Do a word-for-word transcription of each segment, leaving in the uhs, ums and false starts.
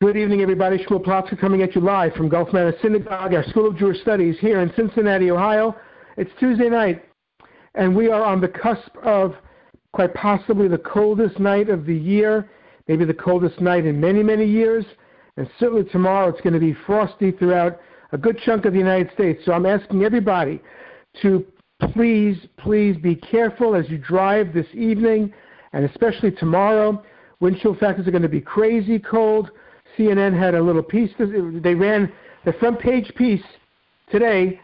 Good evening, everybody. Shmuel Plotzker coming at you live from Gulf Manor Synagogue, our School of Jewish Studies here in Cincinnati, Ohio. It's Tuesday night, and we are on the cusp of quite possibly the coldest night of the year, maybe the coldest night in many, many years, and certainly tomorrow it's going to be frosty throughout a good chunk of the United States. So I'm asking everybody to please, please be careful as you drive this evening, and especially tomorrow. Wind chill factors are going to be crazy cold. C N N had a little piece. They ran the front page piece today.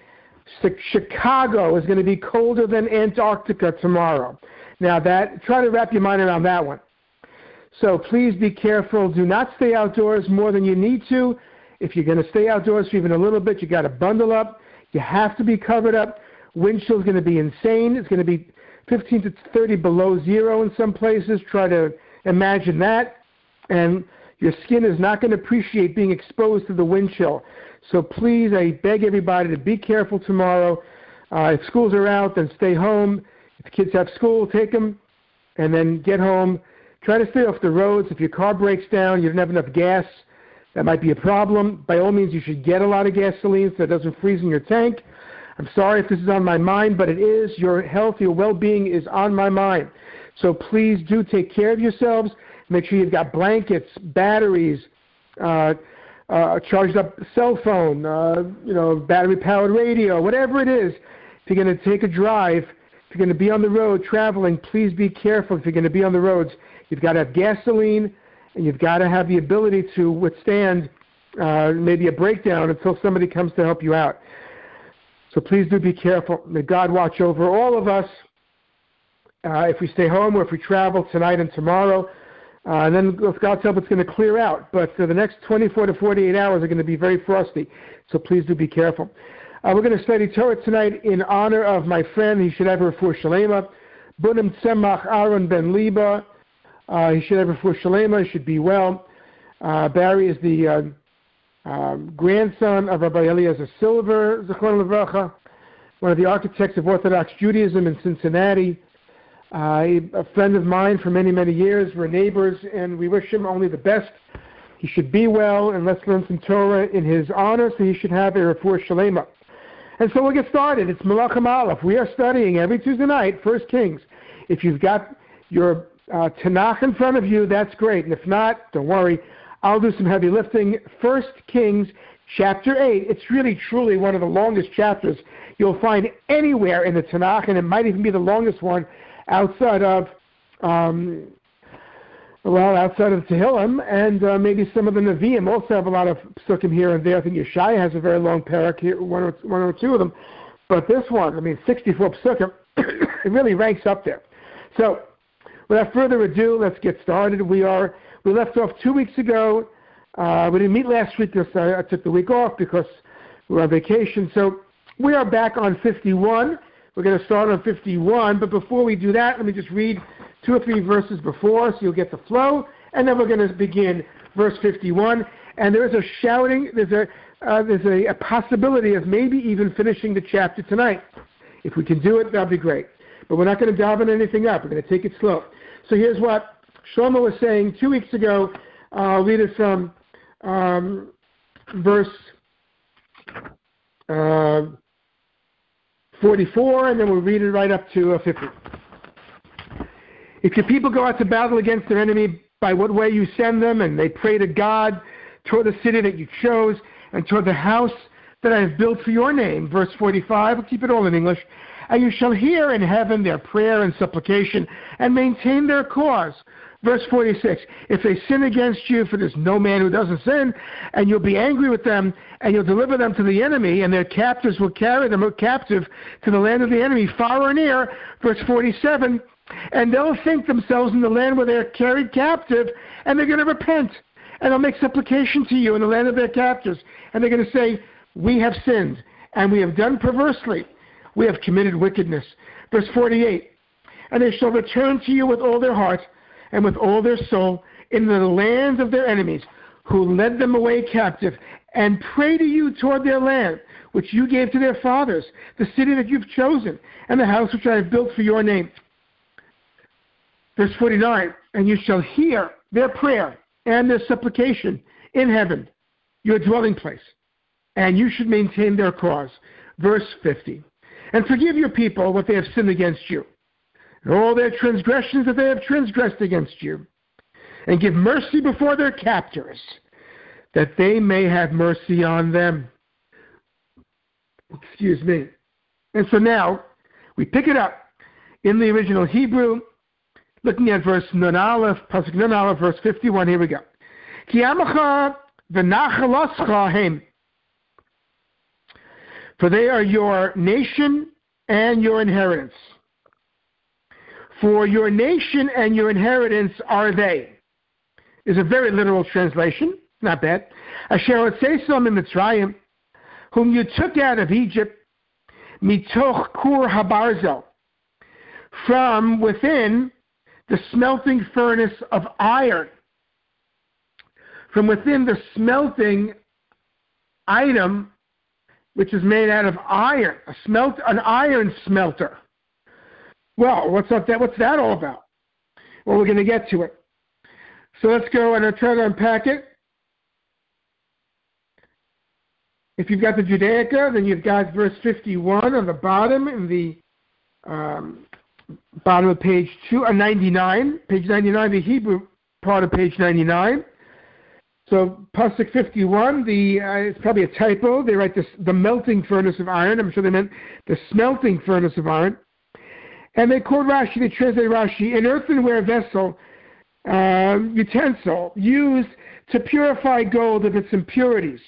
Chicago is going to be colder than Antarctica tomorrow. Now, that try to wrap your mind around that one. So please be careful. Do not stay outdoors more than you need to. If you're going to stay outdoors for even a little bit, you got to bundle up. You have to be covered up. Wind chill is going to be insane. It's going to be fifteen to thirty below zero in some places. Try to imagine that. And your skin is not going to appreciate being exposed to the wind chill. So please, I beg everybody to be careful tomorrow. Uh, if schools are out, then stay home. If the kids have school, take them, and then get home. Try to stay off the roads. If your car breaks down, you don't have enough gas, that might be a problem. By all means, you should get a lot of gasoline so it doesn't freeze in your tank. I'm sorry if this is on my mind, but it is. Your health, your well-being is on my mind. So please do take care of yourselves. Make sure you've got blankets, batteries, uh, uh, charged up cell phone, uh, you know, battery-powered radio, whatever it is. If you're going to take a drive, if you're going to be on the road traveling, please be careful. If you're going to be on the roads, you've got to have gasoline, and you've got to have the ability to withstand uh, maybe a breakdown until somebody comes to help you out. So please do be careful. May God watch over all of us uh, if we stay home or if we travel tonight and tomorrow. Uh, and then, with God's help, it's going to clear out. But uh, the next twenty-four to forty-eight hours are going to be very frosty. So please do be careful. Uh, we're going to study Torah tonight in honor of my friend. He should have a refuah shalema. Bunim Tzemach Aaron Ben Liba. Uh, he should have a refuah shalema. He should be well. Uh, Barry is the uh, uh, grandson of Rabbi Eliezer Silver, Zichron Livracha, one of the architects of Orthodox Judaism in Cincinnati. Uh, a friend of mine for many, many years. We're neighbors, and we wish him only the best. He should be well, and let's learn some Torah in his honor, so he should have a refuah shalema. And so we'll get started. It's Melachim Aleph. We are studying every Tuesday night, First Kings. If you've got your uh, Tanakh in front of you, that's great. And if not, don't worry. I'll do some heavy lifting. First Kings, chapter eight. It's really, truly one of the longest chapters you'll find anywhere in the Tanakh, and it might even be the longest one outside of, um, well, outside of Tehillim, and uh, maybe some of the Nevi'im also have a lot of psukim here and there. I think Yeshaya has a very long parak here, one or, one or two of them. But this one, I mean, sixty-four psukim, it really ranks up there. So, without further ado, let's get started. We are we left off two weeks ago. Uh, we didn't meet last week because I, I took the week off because we were on vacation. So we are back on fifty-one. We're going to start on fifty-one, but before we do that, let me just read two or three verses before so you'll get the flow, and then we're going to begin verse fifty-one. And there is a shouting, there's a uh, there's a, a possibility of maybe even finishing the chapter tonight. If we can do it, that'd be great. But we're not going to daven anything up. We're going to take it slow. So here's what Shlomo was saying two weeks ago. I'll read it from um, verse Uh, forty-four, and then we'll read it right up to uh, fifty. If your people go out to battle against their enemy, by what way you send them, and they pray to God toward the city that you chose, and toward the house that I have built for your name, verse forty-five, we'll keep it all in English, and you shall hear in heaven their prayer and supplication, and maintain their cause. Verse forty-six, if they sin against you, for there's no man who doesn't sin, and you'll be angry with them, and you'll deliver them to the enemy, and their captors will carry them captive to the land of the enemy, far or near. Verse forty-seven, and they'll think themselves in the land where they're carried captive, and they're going to repent, and they'll make supplication to you in the land of their captors, and they're going to say, we have sinned, and we have done perversely, we have committed wickedness. Verse forty-eight, and they shall return to you with all their heart, and with all their soul, in the land of their enemies, who led them away captive, and pray to you toward their land, which you gave to their fathers, the city that you've chosen, and the house which I have built for your name. Verse forty-nine, and you shall hear their prayer, and their supplication in heaven, your dwelling place, and you should maintain their cause. Verse fifty. And forgive your people what they have sinned against you, and all their transgressions that they have transgressed against you, and give mercy before their captors, that they may have mercy on them. Excuse me. And so now, we pick it up in the original Hebrew, looking at verse Nun Aleph, Pasuk Nun Aleph, verse fifty-one. Here we go. Ki amacha v'nachaloscha hem. For they are your nation and your inheritance. For your nation and your inheritance are they. Is a very literal translation. Not bad. Asher otzesom in Mitzrayim, whom you took out of Egypt, mitoch kur habarzel, from within the smelting furnace of iron. From within the smelting item, which is made out of iron, a smelt, an iron smelter. Well, what's up that? What's that all about? Well, we're going to get to it. So let's go and I'll try to unpack it. If you've got the Judaica, then you've got verse fifty-one on the bottom, in the um, bottom of page two, uh, ninety-nine, page ninety-nine, the Hebrew part of page ninety-nine. So Pasuk fifty-one, the uh, it's probably a typo. They write this, the melting furnace of iron. I'm sure they meant the smelting furnace of iron. And they quote Rashi, they translate Rashi, an earthenware vessel, uh, utensil, used to purify gold of its impurities.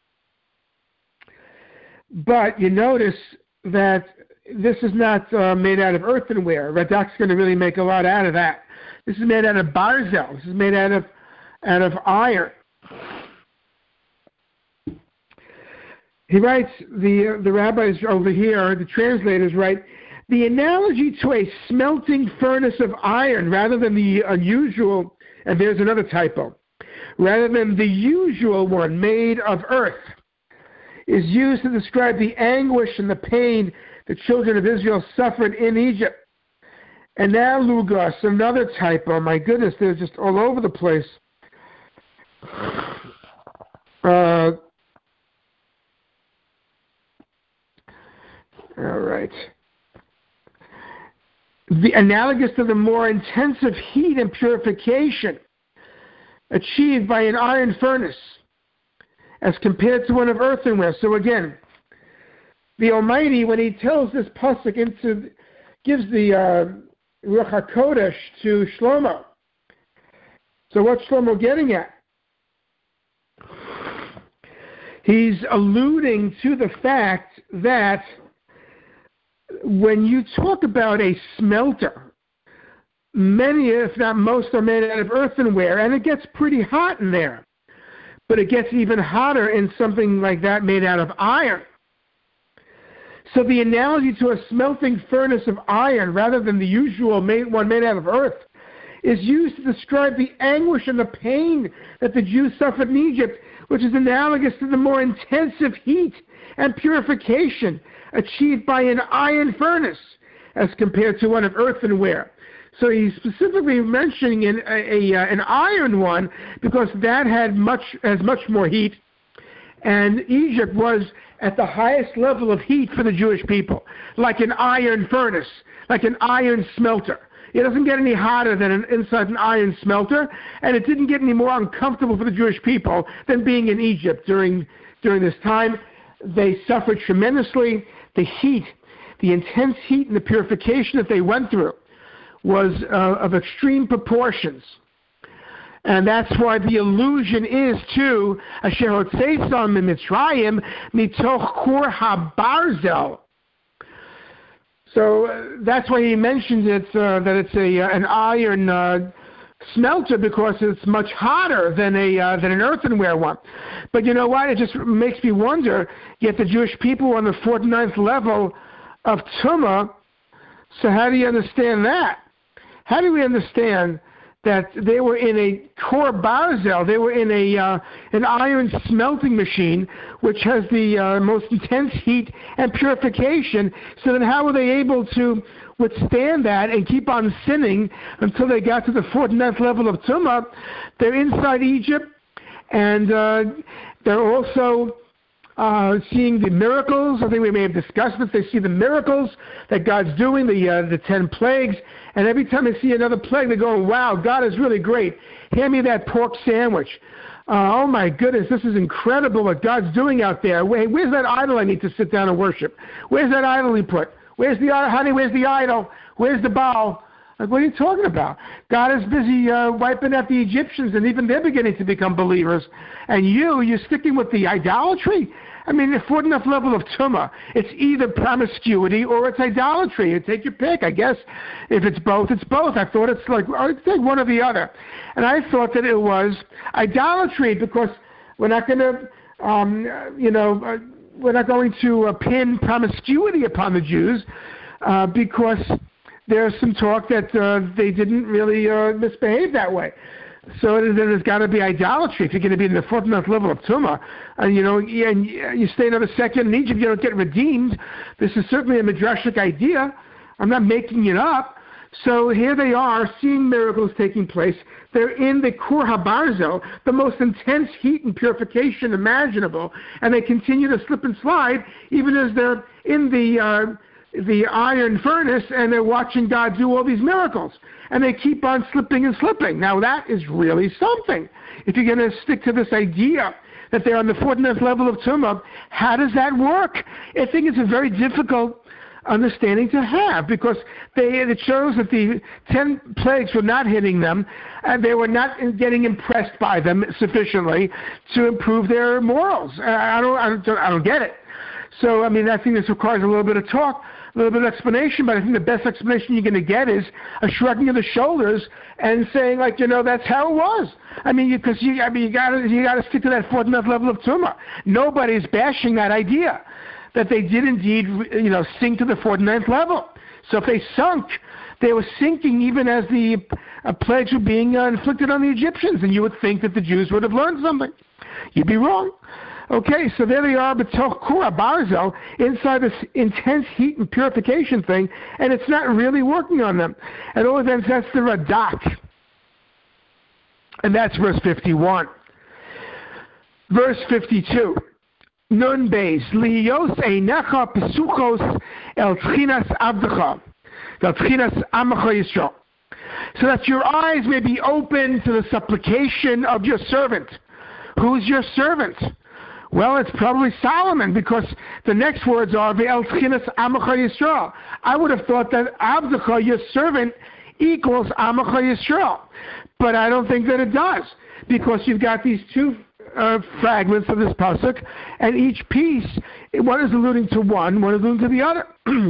But you notice that this is not uh, made out of earthenware. Radak's going to really make a lot out of that. This is made out of barzel. This is made out of out of iron. He writes, the uh, the rabbis over here, the translators write, the analogy to a smelting furnace of iron, rather than the unusual, and there's another typo, rather than the usual one made of earth, is used to describe the anguish and the pain the children of Israel suffered in Egypt. And now, Lugos, another typo. My goodness, they're just all over the place. Uh, all right. The analogous to the more intensive heat and purification achieved by an iron furnace, as compared to one of earthenware. So again, the Almighty, when He tells this pasuk into, gives the uh, Ruach HaKodesh to Shlomo. So what's Shlomo getting at? He's alluding to the fact that when you talk about a smelter, many, if not most, are made out of earthenware, and it gets pretty hot in there. But it gets even hotter in something like that made out of iron. So the analogy to a smelting furnace of iron, rather than the usual one made out of earth, is used to describe the anguish and the pain that the Jews suffered in Egypt, which is analogous to the more intensive heat and purification achieved by an iron furnace, as compared to one of earthenware. So he's specifically mentioning an, a, a, an iron one because that had much has much more heat, and Egypt was at the highest level of heat for the Jewish people, like an iron furnace, like an iron smelter. It doesn't get any hotter than an, inside an iron smelter, and it didn't get any more uncomfortable for the Jewish people than being in Egypt during during this time. They suffered tremendously. The heat, the intense heat and the purification that they went through was uh, of extreme proportions. And that's why the allusion is to Asher Hotzeisam Mitzrayim Mitoch Kur HaBarzel. So uh, that's why he mentions it, uh, that it's a uh, an iron uh, smelter, because it's much hotter than a uh, than an earthenware one. But you know what? It just makes me wonder, yet the Jewish people were on the forty-ninth level of Tumah, so how do you understand that? How do we understand that they were in a core barzel, they were in a uh, an iron smelting machine, which has the uh, most intense heat and purification. So then how were they able to withstand that and keep on sinning until they got to the fourth and ninth level of Tumah? They're inside Egypt, and uh, they're also uh, seeing the miracles. I think we may have discussed this. They see the miracles that God's doing, the uh, the ten plagues. And every time they see another plague, they're going, wow, God is really great. Hand me that pork sandwich. Uh, oh, my goodness, this is incredible what God's doing out there. Wait, where's that idol I need to sit down and worship? Where's that idol he put? Where's the idol? Honey, where's the idol? Where's the Baal? Like, what are you talking about? God is busy uh, wiping out the Egyptians, and even they're beginning to become believers. And you, you're sticking with the idolatry? I mean, the fourth enough level of Tumah, it's either promiscuity or it's idolatry. You take your pick, I guess. If it's both, it's both. I thought it's like, I think one or the other. And I thought that it was idolatry because we're not going to, um, you know, uh, we're not going to uh, pin promiscuity upon the Jews uh, because there's some talk that uh, they didn't really uh, misbehave that way. So then there's got to be idolatry if you're going to be in the fourth and ninth level of Tumah. And, you know, and you stay another second in Egypt, you don't get redeemed. This is certainly a midrashic idea. I'm not making it up. So here they are, seeing miracles taking place. They're in the Kur HaBarzel, the most intense heat and purification imaginable, and they continue to slip and slide even as they're in the uh, the iron furnace and they're watching God do all these miracles. And they keep on slipping and slipping. Now that is really something. If you're going to stick to this idea that they're on the fourth and fifth level of Tumah, how does that work? I think it's a very difficult understanding to have because they, it shows that the ten plagues were not hitting them and they were not getting impressed by them sufficiently to improve their morals. I don't, I don't, I don't get it. So, I mean, I think this requires a little bit of talk, a little bit of explanation, but I think the best explanation you're going to get is a shrugging of the shoulders and saying, like, you know, that's how it was. I mean, because you, I mean, you got to, you got to stick to that fourth and fifth level of Tumah. Nobody's bashing that idea that they did indeed, you know, sink to the fourth and ninth level. So if they sunk, they were sinking even as the uh, plagues were being uh, inflicted on the Egyptians, and you would think that the Jews would have learned something. You'd be wrong. Okay, so there they are, but Kur HaBarzel, inside this intense heat and purification thing, and it's not really working on them. At all events, that's the Radak. And that's verse fifty-one. Verse fifty-two. Nun beis, liyos einecha pesuchos el tchinas avdecha, el tchinas amecha Yisrael. So that your eyes may be open to the supplication of your servant. Who's your servant? Well, it's probably Solomon, because the next words are Ve'el tchinas amecha Yisrael. I would have thought that Avdecha, your servant, equals Amecha Yisrael, but I don't think that it does, because you've got these two uh, fragments of this pasuk, and each piece, one is alluding to one, one is alluding to the other.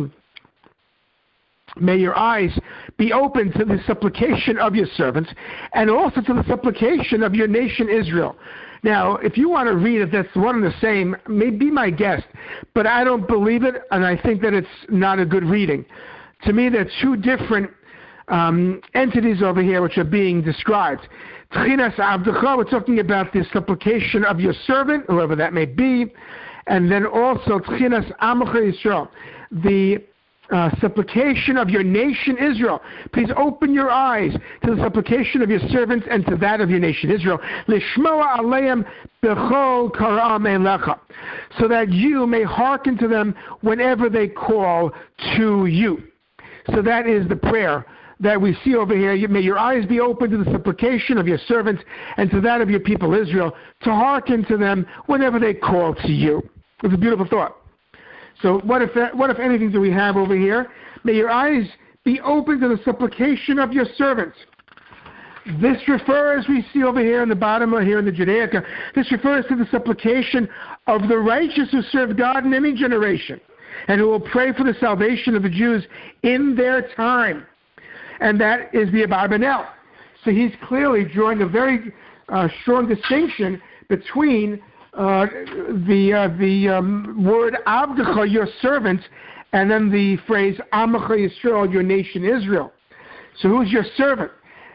May your eyes be open to the supplication of your servants, and also to the supplication of your nation Israel. Now, if you want to read it, that's one and the same, may be my guest, but I don't believe it, and I think that it's not a good reading. To me, there are two different um, entities over here which are being described. Tchinas Avdecha, we're talking about the supplication of your servant, whoever that may be, and then also Tchinas Amecha Yisrael, the Uh, supplication of your nation Israel. Please open your eyes to the supplication of your servants and to that of your nation Israel. Lishmoa aleim bechol karam elecha, so that you may hearken to them whenever they call to you. So that is the prayer that we see over here. May your eyes be open to the supplication of your servants and to that of your people Israel, to hearken to them whenever they call to you. It's a beautiful thought. So what if what if anything do we have over here? May your eyes be open to the supplication of your servants. This refers, we see over here in the bottom or here in the Judaica, this refers to the supplication of the righteous who serve God in any generation and who will pray for the salvation of the Jews in their time. And that is the Abarbanel. So he's clearly drawing a very uh, strong distinction between Uh, the uh, the um, word Avdecha, your servant, and then the phrase Amecha Yisrael, your nation Israel. So who's your servant?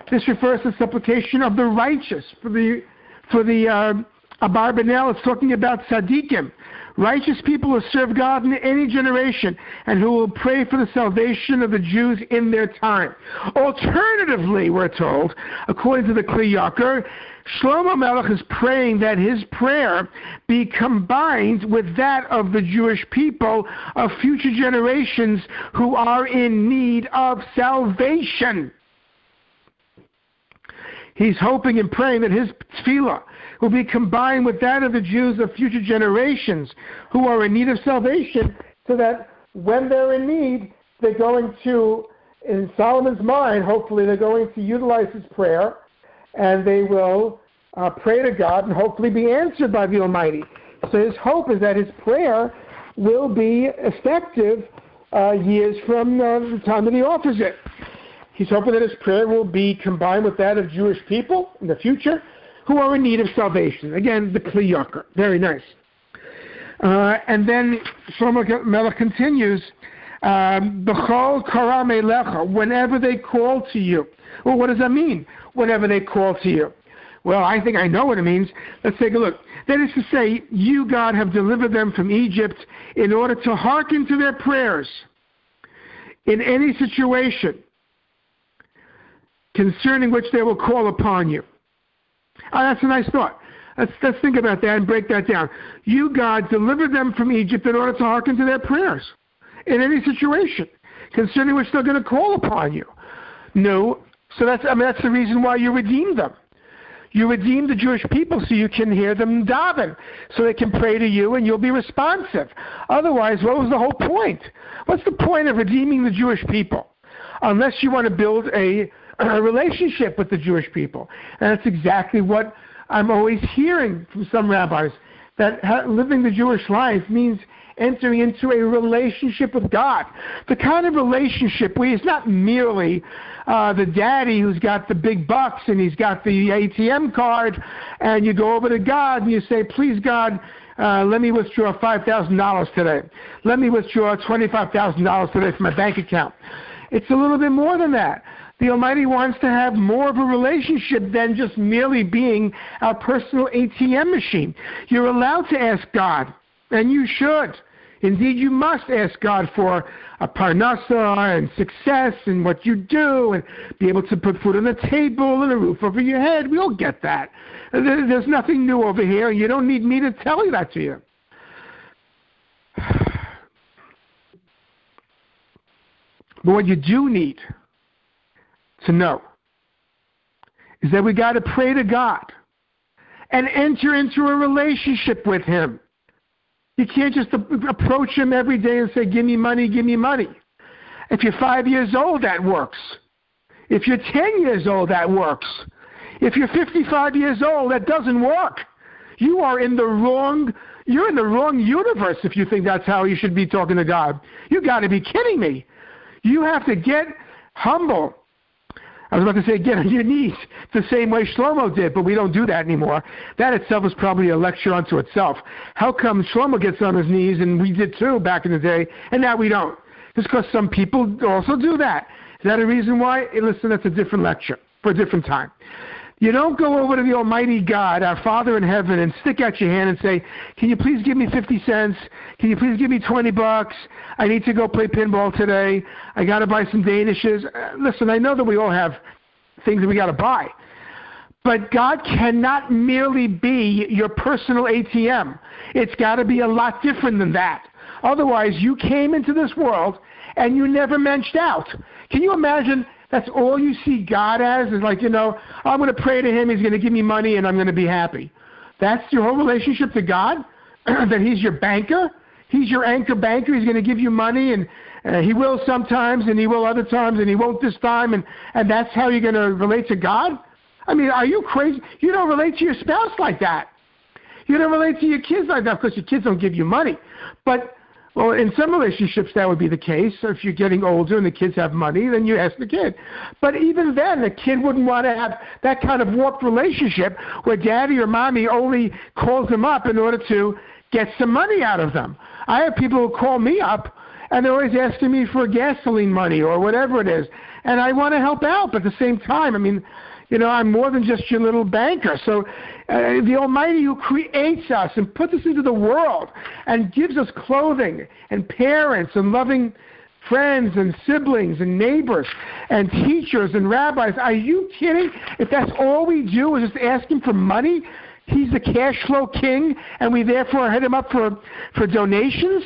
This refers to the supplication of the righteous. For the for the uh, Abarbanel, it's talking about tzaddikim, righteous people who serve God in any generation and who will pray for the salvation of the Jews in their time. Alternatively, we're told, according to the Kli Yakar, Shlomo Melech is praying that his prayer be combined with that of the Jewish people of future generations who are in need of salvation. He's hoping and praying that his tefillah will be combined with that of the Jews of future generations who are in need of salvation, so that when they're in need, they're going to, in Solomon's mind, hopefully they're going to utilize his prayer, and they will uh, pray to God and hopefully be answered by the Almighty. So his hope is that his prayer will be effective uh, years from uh, the time that he offers it. He's hoping that his prayer will be combined with that of Jewish people in the future who are in need of salvation. Again, the Kli Yakar. Very nice. Uh, and then Shlomo Melech continues, B'chol kara melecha, whenever they call to you. Well, what does that mean, whenever they call to you? Well, I think I know what it means. Let's take a look. That is to say, you, God, have delivered them from Egypt in order to hearken to their prayers in any situation concerning which they will call upon you. Oh, that's a nice thought. Let's, let's think about that and break that down. You, God, delivered them from Egypt in order to hearken to their prayers in any situation concerning which they're going to call upon you. No, so that's I mean that's the reason why you redeemed them. You redeemed the Jewish people so you can hear them daven, so they can pray to you and you'll be responsive. Otherwise, what was the whole point? What's the point of redeeming the Jewish people? Unless you want to build a a relationship with the Jewish people. And that's exactly what I'm always hearing from some rabbis, that ha- living the Jewish life means entering into a relationship with God. The kind of relationship where it's not merely uh, the daddy who's got the big bucks and he's got the A T M card, and you go over to God and you say, please God, uh, let me withdraw five thousand dollars today. Let me withdraw twenty-five thousand dollars today from my bank account. It's a little bit more than that. The Almighty wants to have more of a relationship than just merely being our personal A T M machine. You're allowed to ask God, and you should. Indeed, you must ask God for a parnasa and success in what you do and be able to put food on the table and a roof over your head. We all get that. There's nothing new over here, and you don't need me to tell you that to you. But what you do need to know is that we got to pray to God and enter into a relationship with Him. You can't just approach Him every day and say, give me money, give me money. If you're five years old, that works. If you're ten years old, that works. If you're fifty-five years old, that doesn't work. You are in the wrong, you're in the wrong universe if you think that's how you should be talking to God. You got to be kidding me. You have to get humble. I was about to say get on your knees the same way Shlomo did, but we don't do that anymore. That itself is probably a lecture unto itself. How come Shlomo gets on his knees, and we did too back in the day, and now we don't? Just because some people also do that. Is that a reason why? Hey, listen, that's a different lecture for a different time. You don't go over to the Almighty God, our Father in heaven, and stick out your hand and say, can you please give me fifty cents? Can you please give me twenty bucks? I need to go play pinball today. I got to buy some Danishes. Uh, listen, I know that we all have things that we got to buy. But God cannot merely be your personal A T M. It's got to be a lot different than that. Otherwise, you came into this world and you never menched out. Can you imagine that's all you see God as? Is like, you know, I'm going to pray to Him, He's going to give me money, and I'm going to be happy. That's your whole relationship to God? That He's your banker? He's your anchor banker. He's going to give you money, and uh, He will sometimes, and He will other times, and He won't this time, and, and that's how you're going to relate to God? I mean, are you crazy? You don't relate to your spouse like that. You don't relate to your kids like that because your kids don't give you money. But well, in some relationships that would be the case. If you're getting older and the kids have money, then you ask the kid. But even then, the kid wouldn't want to have that kind of warped relationship where daddy or mommy only calls them up in order to get some money out of them. I have people who call me up, and they're always asking me for gasoline money or whatever it is. and I want to help out. But at the same time, I mean, you know, I'm more than just your little banker. So uh, the Almighty who creates us and puts us into the world and gives us clothing and parents and loving friends and siblings and neighbors and teachers and rabbis. Are you kidding? If that's all we do is just ask him for money, he's the cash flow king, and we therefore hit him up for, for donations?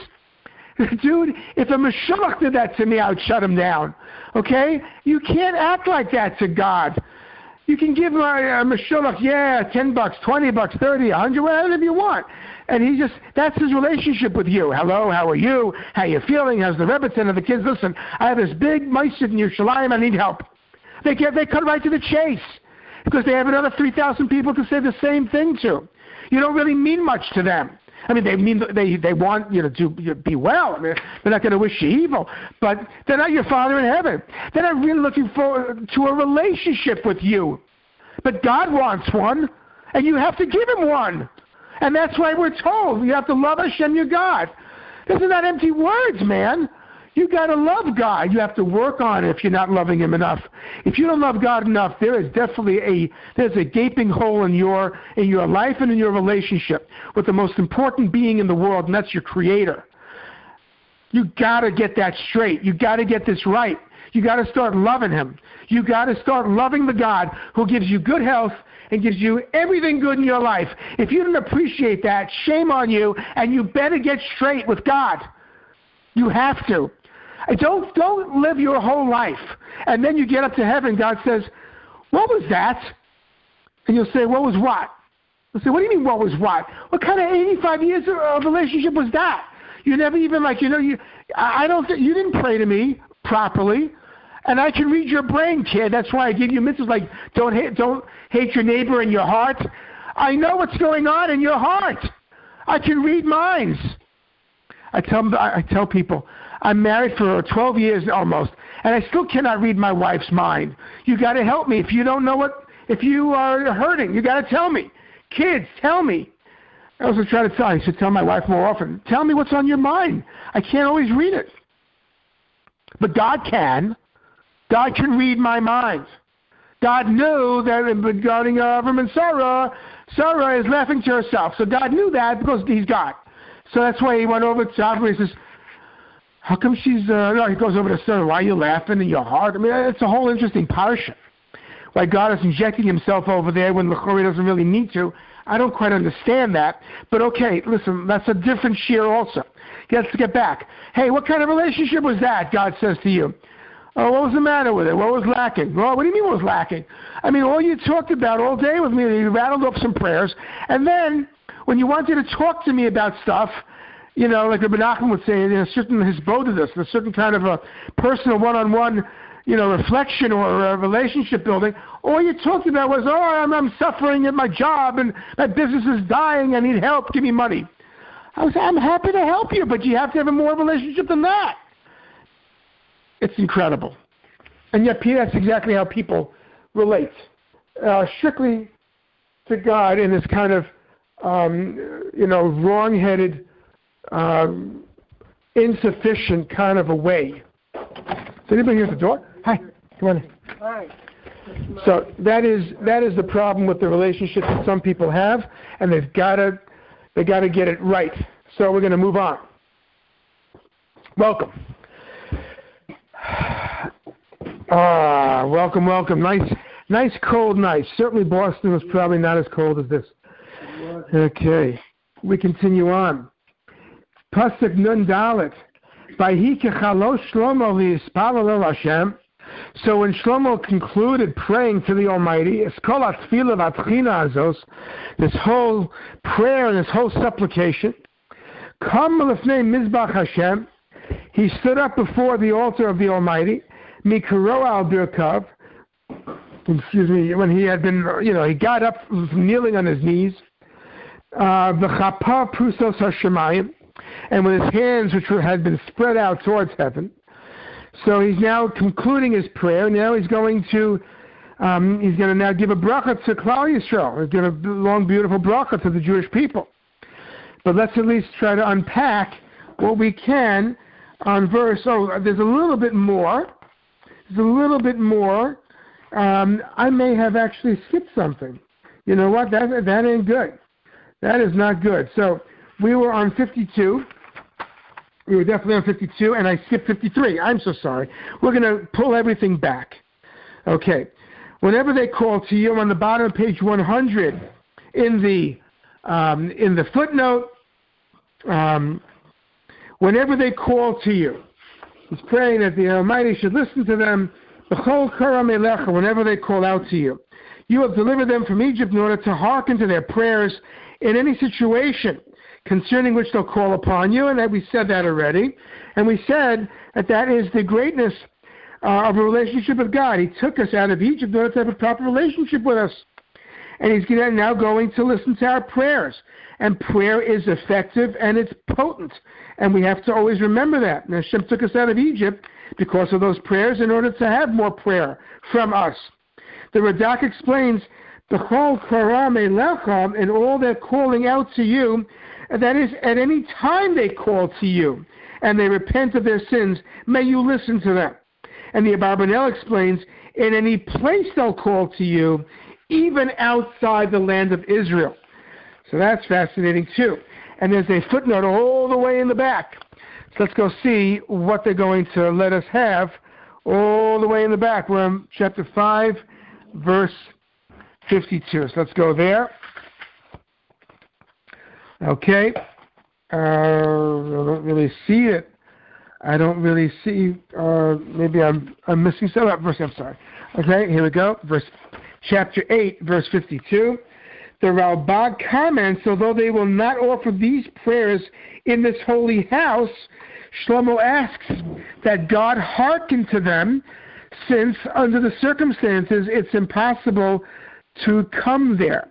Dude, if a Mashiach did that to me, I would shut him down. Okay? You can't act like that to God. You can give a, a Mashiach, yeah, ten bucks, twenty bucks, thirty, a hundred, whatever you want. And he just, that's his relationship with you. Hello, how are you? How you feeling? How's the Rebbe and the kids? Listen, I have this big masjid in Yerushalayim, I need help. They get, they cut right to the chase because they have another three thousand people to say the same thing to. You don't really mean much to them. I mean, they mean they they want you to do be well. I mean, they're not going to wish you evil, but they're not your Father in heaven. They're not really looking forward to a relationship with you. But God wants one, and you have to give him one. And that's why we're told you have to love Hashem, your God. This is not empty words, man. You got to love God. You have to work on it if you're not loving him enough. If you don't love God enough, there is definitely a there's a gaping hole in your in your life and in your relationship with the most important being in the world, and that's your Creator. You got to get that straight. You got to get this right. You got to start loving him. You got to start loving the God who gives you good health and gives you everything good in your life. If you don't appreciate that, shame on you, and you better get straight with God. You have to. Don't, don't live your whole life, and then you get up to heaven, God says, what was that? And you'll say, what was what? You'll say, what do you mean, what was what? What kind of eighty-five years of relationship was that? You never even, like, you know, you, I don't think, you didn't pray to me properly, and I can read your brain, kid. That's why I give you mitzvahs like, don't hate, don't hate your neighbor in your heart. I know what's going on in your heart. I can read minds. I tell, I tell people, I'm married for twelve years almost, and I still cannot read my wife's mind. You got to help me. If you don't know what, if you are hurting, you got to tell me. Kids, tell me. I also try to tell, I should tell my wife more often, tell me what's on your mind. I can't always read it. But God can. God can read my mind. God knew that regarding Avram and Sarah, Sarah is laughing to herself. So God knew that because he's God. So that's why he went over to Avram and he says, how come she's, uh, no, he goes over to Sarah, why are you laughing in your heart? I mean, it's a whole interesting parsha. Why God is injecting himself over there when L'chori doesn't really need to. I don't quite understand that. But okay, listen, that's a different shear also. Let's get back. Hey, what kind of relationship was that, God says to you? Oh, what was the matter with it? What was lacking? Oh, what do you mean what was lacking? I mean, all you talked about all day with me, you rattled off some prayers, and then when you wanted to talk to me about stuff, you know, like Rabbi Nachman would say, in a certain hisbodedus, a certain kind of a personal one-on-one, you know, reflection or a relationship building, all you talked about was, oh, I'm, I'm suffering at my job and my business is dying, I need help, give me money. I was, I'm happy to help you, but you have to have a more relationship than that. It's incredible. And yet that's exactly how people relate, uh, strictly to God in this kind of, um, you know, wrong-headed, um, insufficient kind of a way. Is anybody here at the door? Hi, come on in. Hi. So that is that is the problem with the relationship that some people have, and they've got to they got to get it right. So we're going to move on. Welcome. Ah, welcome, welcome. Nice, nice cold night. Certainly Boston was probably not as cold as this. Okay, we continue on. Pasuk Nun Dalet. Vayhi kechalo Shlomo v'yispalel el Hashem. So when Shlomo concluded praying to the Almighty, Eskola Tefillah v'Tchina Azos, this whole prayer and this whole supplication, Kam lefnei Mizbach Hashem, he stood up before the altar of the Almighty, Mikaro al Birkav, excuse me, when he had been, you know, he got up from kneeling on his knees, V'chapa Prusos Hashemayim, and with his hands which had been spread out towards heaven. So he's now concluding his prayer. Now he's going to um, he's going to now give a bracha to Klal Yisrael. He's going to give a long, beautiful bracha to the Jewish people. But let's at least try to unpack what we can on verse. Oh, there's a little bit more. is a little bit more. Um, I may have actually skipped something. You know what? That that ain't good. That is not good. So we were on fifty-two. We were definitely on fifty-two, and I skipped fifty-three. I'm so sorry. We're going to pull everything back. Okay. Whenever they call to you, on the bottom of page one hundred, in the um, in the footnote, um, whenever they call to you, he's praying that the Almighty should listen to them. Whenever they call out to you, you have delivered them from Egypt in order to hearken to their prayers in any situation concerning which they'll call upon you, and that we said that already. And we said that that is the greatness uh, of a relationship with God. He took us out of Egypt in order to have a proper relationship with us. And he's now going to listen to our prayers. And prayer is effective and it's potent. And we have to always remember that. And Hashem took us out of Egypt because of those prayers in order to have more prayer from us. The Radak explains, B'chol karam elecha, and all they're calling out to you, that is, at any time they call to you and they repent of their sins, may you listen to them. And the Abarbanel explains, in any place they'll call to you, even outside the land of Israel. So that's fascinating too. And there's a footnote all the way in the back. So let's go see what they're going to let us have all the way in the back. We're in chapter five, verse fifty-two. So let's go there. Okay. Uh, I don't really see it. I don't really see. Uh, maybe I'm I'm missing some. Oh, verse. I'm sorry. Okay, here we go. Verse chapter eight, verse fifty-two. The Ralbag comments, although they will not offer these prayers in this holy house, Shlomo asks that God hearken to them, since under the circumstances it's impossible to come there.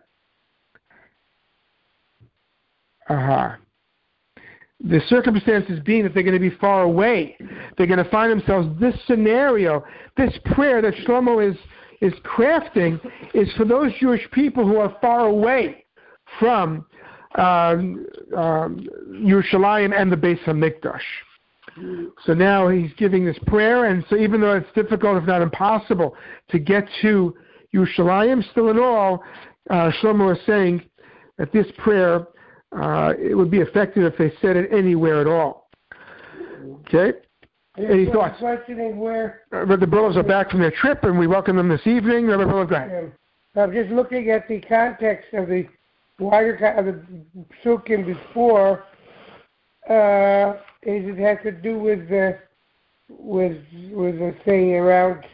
Aha. Uh-huh. The circumstances being that they're going to be far away. They're going to find themselves, this scenario, this prayer that Shlomo is is crafting is for those Jewish people who are far away from um, um, Yerushalayim and the Beis HaMikdash. So now he's giving this prayer, and so even though it's difficult, if not impossible, to get to Yerushalayim, still in all, uh, Shlomo is saying that this prayer, uh, it would be effective if they said it anywhere at all. Okay? Any so thoughts? Questioning where uh, the Brothers are back from their trip, and we welcome them this evening. Rabbi Brother, go ahead. Um, I'm just looking at the context of the wider of the psukim before. Uh, is it has to do with the with with the thing around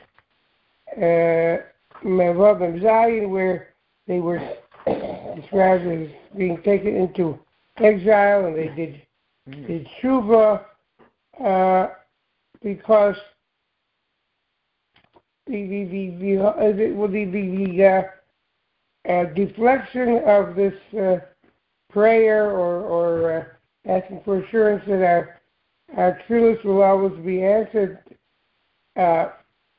Mevav and Zion, where they were described as being taken into exile, and they did did tshuva. Uh, Because the the the the, uh, the, well, the, the, the uh, uh, deflection of this uh, prayer or or uh, asking for assurance that our our tefillos will always be answered uh,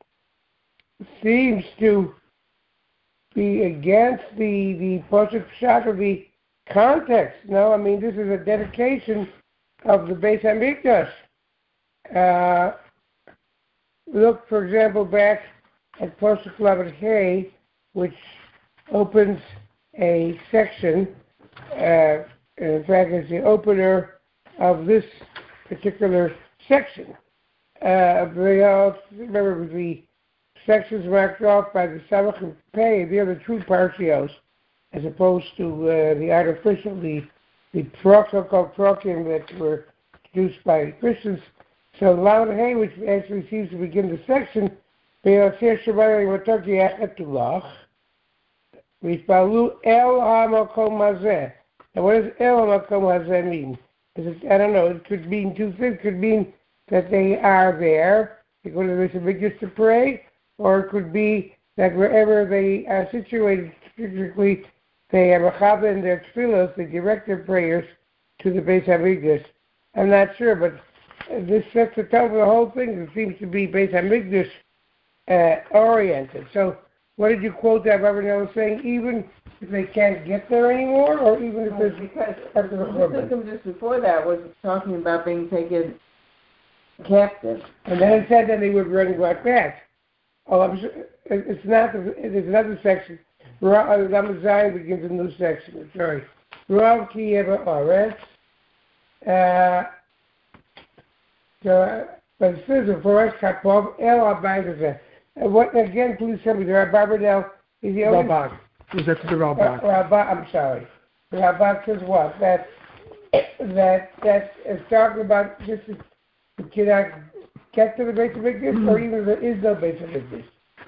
seems to be against the the pasuk pshat of the context. No, I mean this is a dedication of the Beis HaMikdash. Uh, look, for example, back at Pasuk Lamed Hey, which opens a section. Uh, in fact, it's the opener of this particular section. Uh, remember, the sections marked off by the Samach and Pei, the other true partios, as opposed to uh, the artificial, the the so-called prokim that were produced by Christians. So Lamed Hey, which actually seems to begin the section, V'yispalu el hamakom hazeh. Now, what does el hamakom hazeh mean? Is it, I don't know. It could mean two things. It could mean that they are there, they go to the Beis HaMikdash to pray, or it could be that wherever they are situated, specifically, they are mechaber in their tefillos, they direct their prayers to the Beis HaMikdash. I'm not sure, but this sets the tone for the whole thing. It seems to be Beis HaMikdash uh, oriented. So, what did you quote that Rabbi Noah saying? Even if they can't get there anymore, or even if it's because after the Churban? Just before that was talking about being taken captive, and then it said that they would run right back. Oh, I'm, it's not. There's another section. Lamed Zayin begins a new section. Sorry. Rav ki yeva aretz. Uh, so, but it says for us, kapov el abayim. What again? Please tell me. The Rabbi Bernal is the only. Ralbag. Was that the Ralbag? Uh, Rabbi, I'm sorry. Ralbag says what? That that that is talking about just you cannot get to the base of Mikdash, or even if there is no base of Mikdash.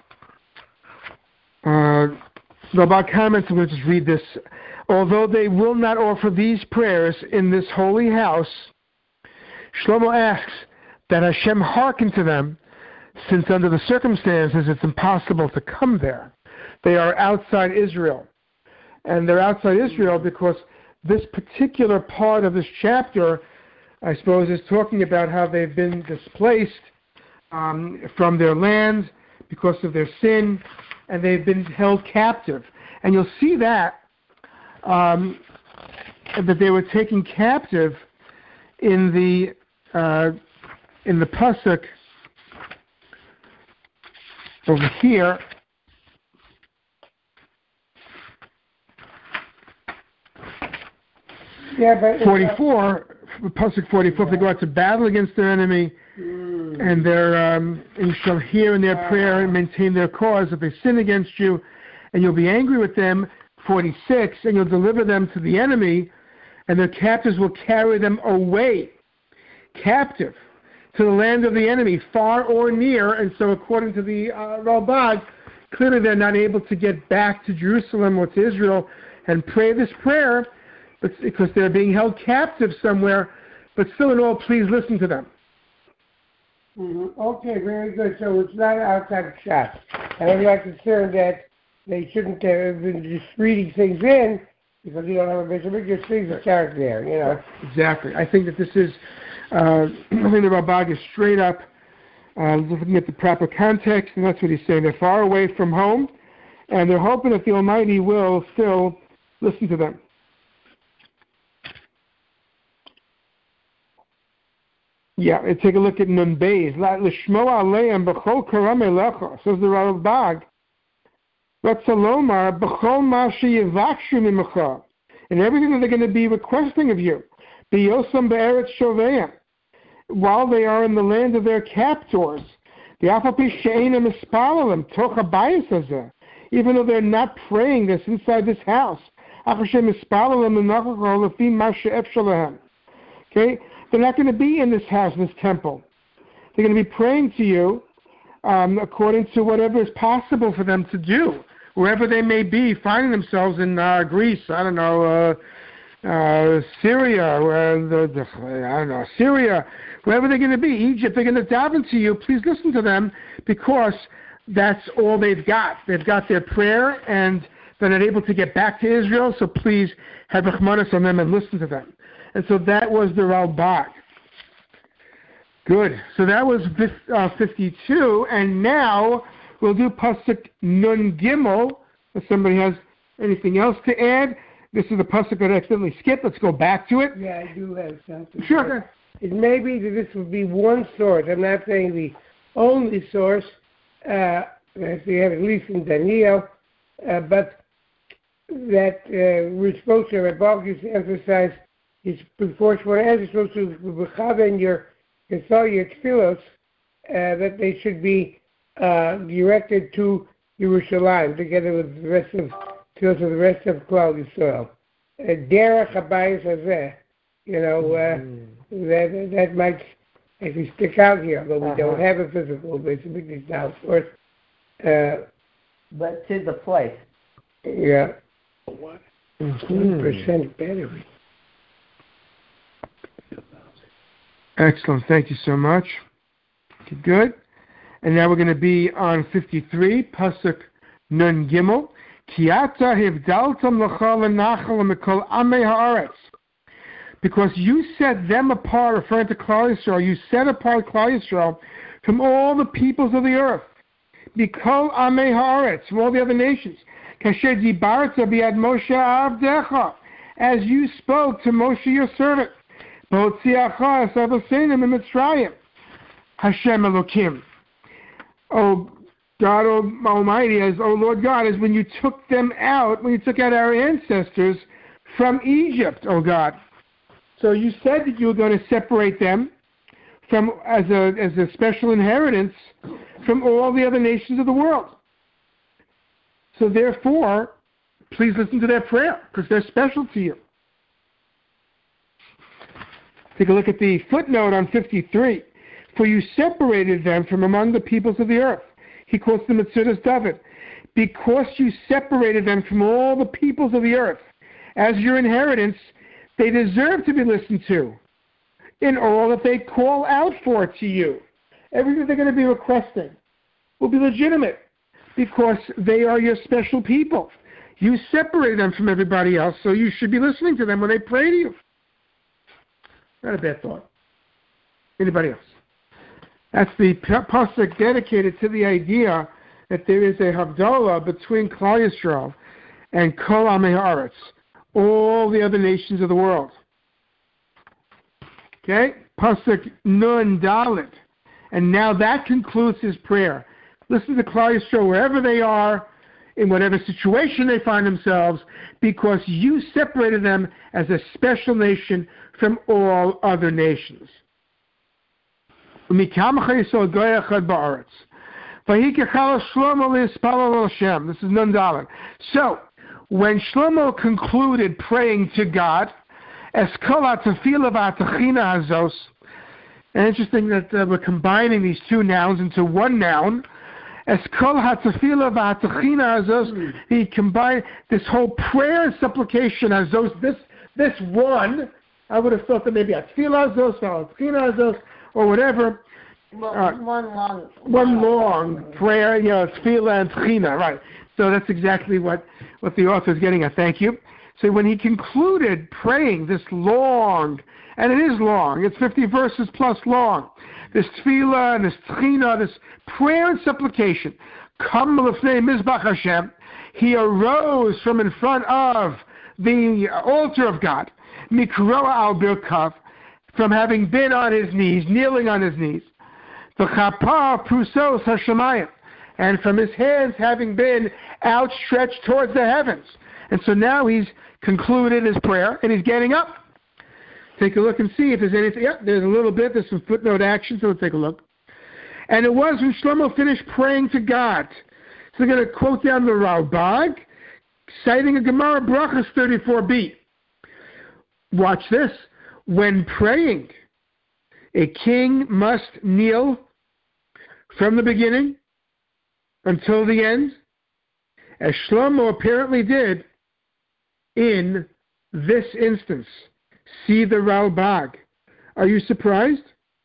Uh, Ralbag comments. I'm going to just read this. Although they will not offer these prayers in this holy house, Shlomo asks that Hashem hearken to them, since under the circumstances it's impossible to come there. They are outside Israel. And they're outside Israel because this particular part of this chapter, I suppose, is talking about how they've been displaced um, from their land because of their sin, and they've been held captive. And you'll see that Um, that they were taken captive in the uh, in the pasuk over here. Yeah, but forty-four, pasuk forty-four. If they go out to battle against their enemy, mm. and they're um, and you shall hear in their uh, prayer and maintain their cause. If they sin against you, and you'll be angry with them. forty-six, and you'll deliver them to the enemy, and their captives will carry them away, captive, to the land of the enemy, far or near. And so according to the uh, Ralbag, clearly they're not able to get back to Jerusalem or to Israel and pray this prayer, but because they're being held captive somewhere. But still in all, please listen to them. Mm-hmm. Okay, very good. So it's not outside shot. And I'm not concerned that they shouldn't have been just reading things in because you don't have a basic just things that start there, you know. Exactly. I think that this is, uh, I think the Ralbag is straight up uh, looking at the proper context, and that's what he's saying. They're far away from home, and they're hoping that the Almighty will still listen to them. Yeah, and take a look at Nun Beis. L'shmo aleim b'chol karam elecha, says the Ralbag. And everything that they're going to be requesting of you, while they are in the land of their captors, even though they're not praying this inside this house. Okay, they're not going to be in this house, this temple. They're going to be praying to you um, according to whatever is possible for them to do. Wherever they may be, finding themselves in uh, Greece, I don't know, uh, uh, Syria, where the, the, I don't know, Syria, wherever they're going to be, Egypt, they're going to daven to you. Please listen to them because that's all they've got. They've got their prayer, and they're not able to get back to Israel, so please have rachmanis on them and listen to them. And so that was the Ralbag. Good. So that was uh, fifty-two, and now we'll do pasuk Nun Gimel. If somebody has anything else to add, this is the pasuk that I accidentally skipped. Let's go back to it. Yeah, I do have something. Sure. It may be that this would be one source. I'm not saying the only source. Uh, as we have at least in Daniel, uh, but that uh, we're supposed to, Rabbi used to emphasize, is before Shemona Esrei, supposed to bechaven your and saw your tefillos, uh, that they should be uh, directed to Yerushalayim together with the rest of tefillos of the rest of Klal Yisrael. Derech habayis hazeh, you know, uh, mm-hmm. that that might actually stick out here, although we uh-huh. don't have a physical basic Mikdash now, of course. Uh, but to the place. Yeah. One mm-hmm. percent battery. Excellent. Thank you so much. Okay, good. And now we're going to be on fifty-three, pasuk Nun Gimel. Kiata hivdaltam l'cha l'nachal mikol amei haaretz. Because you set them apart, referring to Klal Yisrael, you set apart Klal Yisrael from all the peoples of the earth. Mikol amei haaretz, from all the other nations. Kasher dibarta biad Moshe avdecha, as you spoke to Moshe your servant. B'hotziacha esav osenim in Mitzrayim. Hashem Elokim. Oh, God Almighty, as, oh Lord God, is when you took them out, when you took out our ancestors from Egypt, oh God. So you said that you were going to separate them from as a as a special inheritance from all the other nations of the world. So therefore, please listen to their prayer, because they're special to you. Take a look at the footnote on fifty-three. For you separated them from among the peoples of the earth. He quotes the Metzudas David. Because you separated them from all the peoples of the earth as your inheritance, they deserve to be listened to in all that they call out for to you. Everything they're going to be requesting will be legitimate because they are your special people. You separated them from everybody else, so you should be listening to them when they pray to you. Not a bad thought. Anybody else? That's the pasuk dedicated to the idea that there is a Havdalah between Klal Yisrael and Kol Amei Haaretz, all the other nations of the world. Okay? Pasuk Nun Dalet. And now that concludes his prayer. Listen to Klal Yisrael wherever they are, in whatever situation they find themselves, because you separated them as a special nation from all other nations. This is Nun Dalet. So, when Shlomo concluded praying to God, and interesting that uh, we're combining these two nouns into one noun. He combined this whole prayer and supplication as those this this one. I would have thought that maybe atfilah azos, atchina azos, or whatever. Well, uh, one long, one long prayer, you know, tefillah and tchina, right? So that's exactly what, what the author is getting at. Thank you. So when he concluded praying this long, and it is long, it's fifty verses plus long, this tefillah and this tchina, this prayer and supplication, Kam l'fnei mizbach Hashem, he arose from in front of the altar of God, mikroa al birkav, from having been on his knees, kneeling on his knees, v'chapar prusos hashemayim, and from his hands having been outstretched towards the heavens. And so now he's concluded his prayer, and he's getting up. Take a look and see if there's anything. Yeah, there's a little bit. There's some footnote action, so let's take a look. And it was when Shlomo finished praying to God. So they're going to quote down the Ralbag, citing a Gemara Brachas thirty-four b. Watch this. When praying, a king must kneel from the beginning until the end, as Shlomo apparently did in this instance. See the Ralbag. Are you surprised?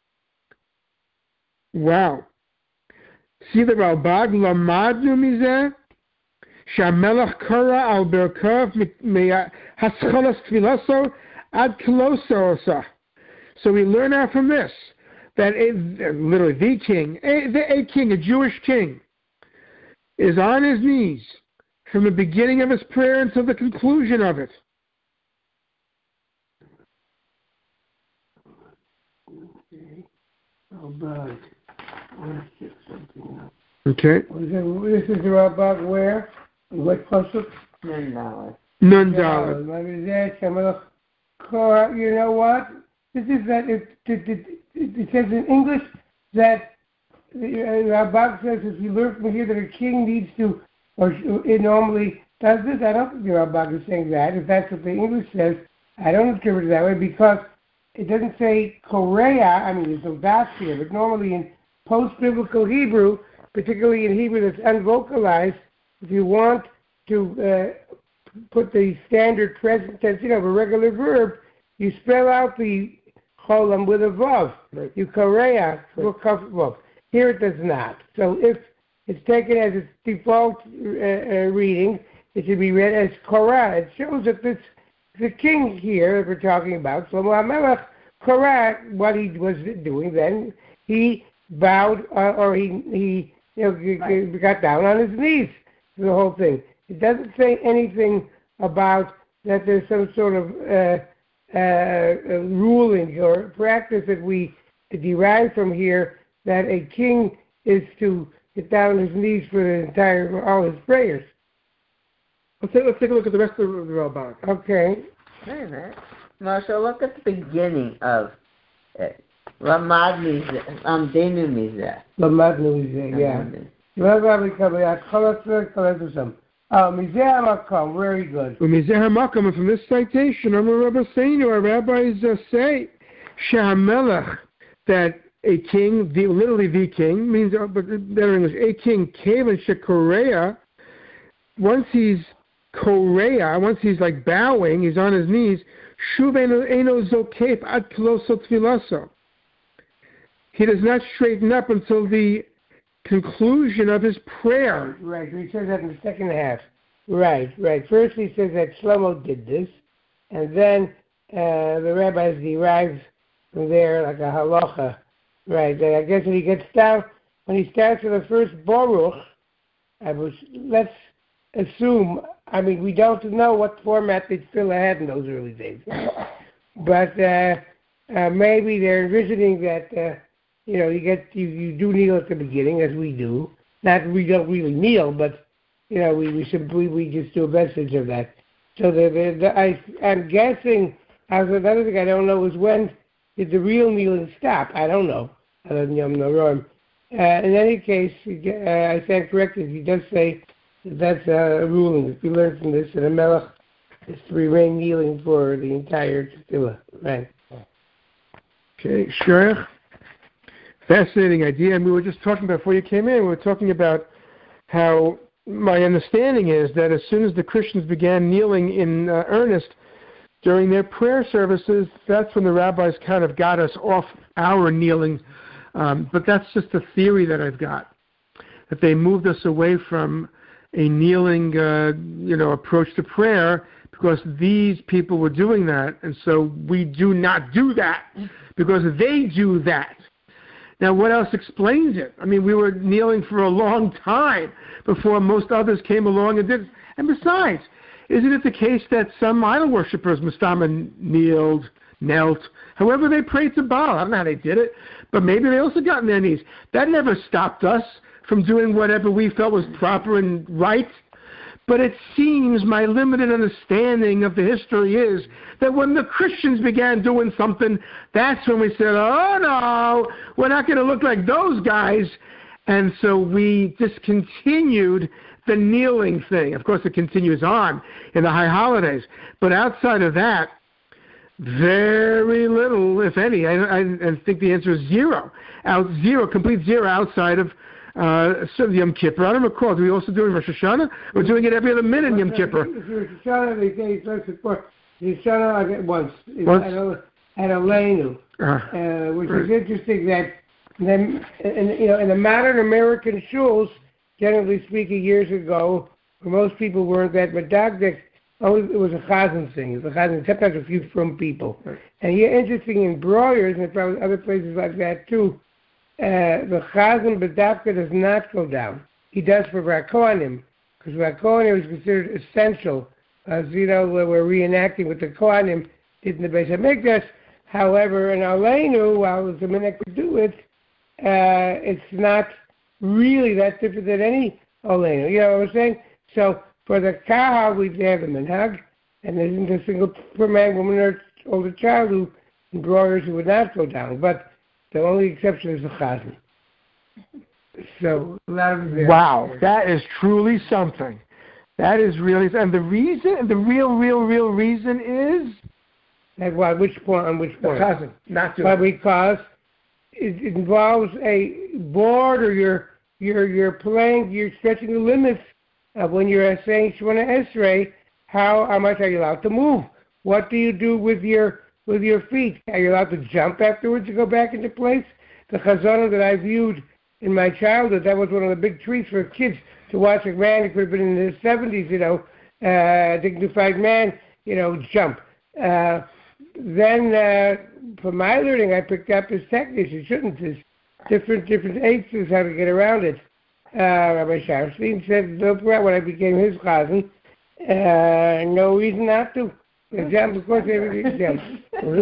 Wow. See the Ralbag. Lamadnu mizeh shamelach kara al berkav haschalas tfilaso ad kiloso osa. So we learn out from this that a, literally the king, a, a king, a Jewish king, is on his knees from the beginning of his prayer until the conclusion of it. Ralbag. Okay. This is the Ralbag where? What pasuk? Nun Dalet. Nun Dalet. You know what? This is that it, it, it, it says in English that Ralbag says if you learn from here that a king needs to, or it normally does this. I don't think the Ralbag is saying that. If that's what the English says, I don't interpret it that way because it doesn't say Korea. I mean, there's no dots here, but normally in post-biblical Hebrew, particularly in Hebrew that's unvocalized, if you want to uh, put the standard present tense, you know, a regular verb, you spell out the cholam with a vav. Right. You Korea, right. Here it does not. So if it's taken as its default uh, uh, reading, it should be read as Korah. It shows that this the king here that we're talking about, Shlomo HaMelech, Korah, what he was doing then, he bowed uh, or he he you know right. got down on his knees for the whole thing. It doesn't say anything about that there's some sort of uh, uh, ruling or practice that we derive from here that a king is to get down on his knees for the entire, for all his prayers. Let's take, let's take a look at the rest of the Ralbag. Okay. Wait a minute. Marshall, look at the beginning of it. Lamad Mizeh, Amdenu Mizeh. Lamad Mizeh, yeah. Rabbi Kabbalah, Cholasver, Cholasver. Oh, Mizeh HaMakom, very good. Mizeh HaMakom, and from this citation, Amar Rabbi Seinu, our rabbis uh, say, Shehamelech, that a king, the, literally the king, means, uh, but better English, a king, Kavan Shekorea, once he's Korea, once he's like bowing, he's on his knees, Shuv Eno Zokef Ad Kiloso Tfilaso. He does not straighten up until the conclusion of his prayer. Right, he says that in the second half. Right, right. First he says that Shlomo did this, and then uh, the rabbis derive from there like a halacha. Right, I guess when he gets down, when he starts with the first Baruch, I was, let's assume, I mean, we don't know what format they still had in those early days. But uh, uh, maybe they're envisioning that, uh, you know, you get you, you do kneel at the beginning, as we do. Not we don't really kneel, but, you know, we we simply we just do a message of that. So the, the, the, I, I'm guessing, as another thing I don't know is when did the real kneeling stop? I don't know. I don't know. Uh, in any case, uh, I stand corrected. He does say that that's a ruling. If you learn from this, that a melech is to remain kneeling for the entire tefillah. Right. Okay, sure. Fascinating idea. And we were just talking before you came in, we were talking about how my understanding is that as soon as the Christians began kneeling in uh, earnest during their prayer services, that's when the rabbis kind of got us off our kneeling. Um, but that's just a theory that I've got, that they moved us away from a kneeling, uh, you know, approach to prayer because these people were doing that, and so we do not do that because they do that. Now, what else explains it? I mean, we were kneeling for a long time before most others came along and did it. And besides, isn't it the case that some idol worshippers, Mustama, kneeled, knelt, however they prayed to Baal? I don't know how they did it, but maybe they also got on their knees. That never stopped us from doing whatever we felt was proper and right. But it seems my limited understanding of the history is that when the Christians began doing something, that's when we said, oh no, we're not going to look like those guys. And so we discontinued the kneeling thing. Of course, it continues on in the high holidays. But outside of that, very little, if any. I, I, I think the answer is zero. Out zero, complete zero outside of Uh, so Yom Kippur. I don't recall. Do we also do it in Rosh Hashanah? We're doing it every other minute in Yom Kippur. Rosh Hashanah, they say it's less than four. Rosh Hashanah, I get once. Once? At Aleinu, uh, uh, which right. is interesting that, then, in, you know, in the modern American shuls, generally speaking, years ago, where most people weren't that medagdic, always it was a chazan thing. It was a chazan, sometimes a few from people. Right. And here, interesting in Breuer's, and probably other places like that too, Uh, the Chazan B'davka does not go down. He does for Rakohanim, because Rakohanim is considered essential. As you know, we're reenacting what the Kohanim did in the Beis HaMikdash. However, in Aleinu, while the Minik would do it, uh, it's not really that different than any Aleinu. You know what I'm saying? So for the Kahal, we have the Minhag, and there isn't a single poor man, woman, or older child who, in Breuer's who would not go down. But the only exception is the Chazan. So, a lot of there. Wow, that is truly something. That is really, and the reason, the real, real, real reason is? Like what, which point, on which point? The Chazan, not well, because it involves a board, or you're, you're, you're playing, you're stretching the limits of when you're saying Shemona Esrei, how, how much are you allowed to move? What do you do with your with your feet? Are you allowed to jump afterwards to go back into place? The Chazonim that I viewed in my childhood, that was one of the big treats for kids to watch a man who could have been in his seventies, you know, uh, dignified man, you know, jump. Uh, then, uh, from my learning, I picked up his techniques. You shouldn't. There's different, different aids how to get around it. Uh, Rabbi Sharfstein said, when I became his Chazan, uh, no reason not to. Jump, of course, everything jumps.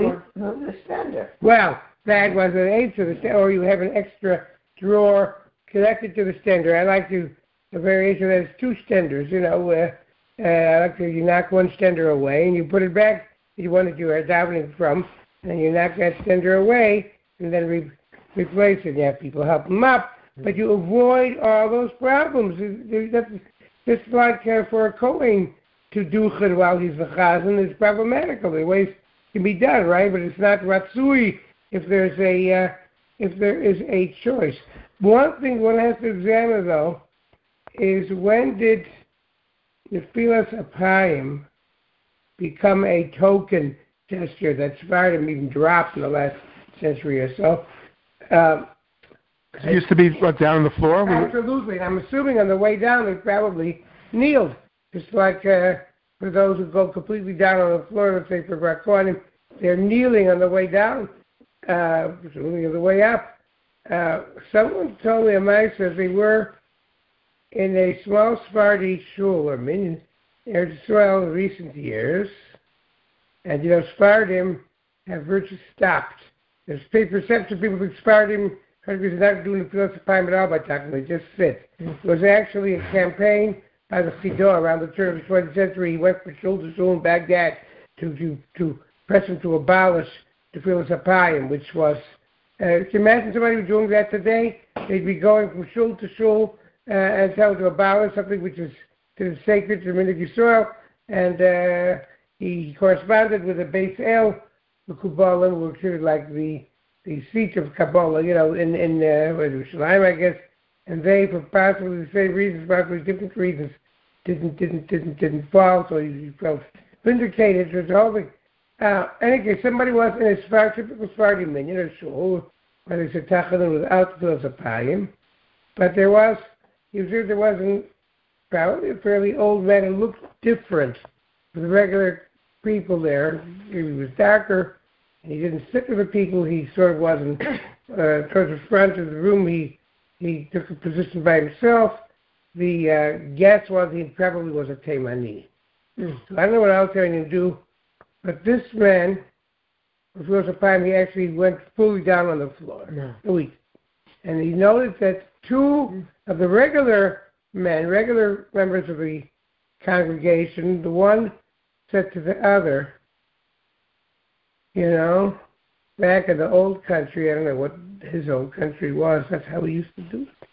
The standard. Well, that was an eighth of the, or you have an extra drawer connected to the stender. I like to, a variation that has two stenders, you know. Uh, uh, I like to, you knock one stender away and you put it back to the one that you are davening from, and you knock that stender away and then re- replace it. You have people help them up, but you avoid all those problems. That's just like uh, for a Kohen to do chud while he's the chazan is problematical. There are ways it can be done, right? But it's not ratzui if there's a uh, if there is a choice. One thing one has to examine though is when did Nefilas Apayim become a token gesture that Sephardim even dropped in the last century or so? Um, it used to be what, down on the floor? Absolutely. I'm assuming on the way down they probably kneeled, just like uh, for those who go completely down on the floor, let's say for Rakonim, they're kneeling on the way down, uh, presumably on the way up. Uh, someone told me a mice that they were in a small Sephardi shul or minyan in Israel in recent years, and you know Sephardim have virtually stopped. There's a perception people think Sephardim countries are not doing the philosophy at all by talking; they just sit. Mm-hmm. It was actually a campaign by the Chidor around the turn of the twentieth century. He went from shul to shul in Baghdad to to, to press him to abolish the philosophy, which was. Uh, can you imagine somebody doing that today? They'd be going from shul to shul uh, and telling to abolish something which is to sacred to the Minhag Yisrael, and uh, he corresponded with the Beis El, the Kabbalah, who were treated like the the seat of Kabbalah, you know, in in uh, Yerushalayim, I guess, and they, for possibly the same reasons, possibly different reasons, didn't didn't didn't didn't fall, so he felt vindicated. It was all the Uh, anyway, somebody was in a Sfar, typical Sephardi minyan or shul, where they said Tachanun without Philosophiim, but there was, he was sure there wasn't probably a fairly old man who looked different from the regular people there. He was darker, and he didn't sit with the people. He sort of wasn't uh, towards the front of the room. He he took a position by himself. The uh, guess was he probably was a Taimani. Mm. So I don't know what else I can do. But this man, for the first time, he actually went fully down on the floor. No. And he noticed that two of the regular men, regular members of the congregation, the one said to the other, you know, back in the old country, I don't know what his old country was, that's how we used to do it.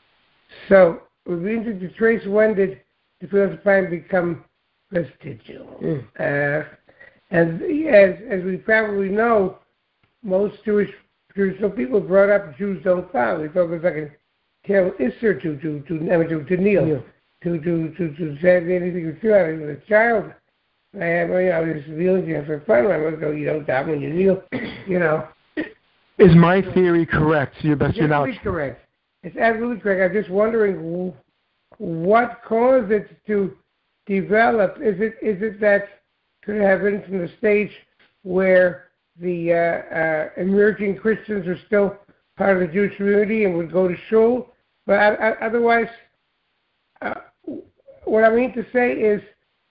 So it would be interesting to trace when did the first time become vestigial. Mm. Uh, And as as we probably know, most Jewish Jewish people brought up Jews don't bow. They thought it was like a tell Isser to to to I mean, to, to kneel, yeah. to to to to say anything to do. I was a child. I had you know, I was kneeling here for fun. I was go, you don't bow when you kneel, you know. Is my theory correct? To your best your knowledge? It's correct. It's absolutely correct. I'm just wondering what caused it to develop. Is it is it that could it have been from the stage where the uh, uh, emerging Christians are still part of the Jewish community and would go to shul? But I, I, otherwise, uh, what I mean to say is,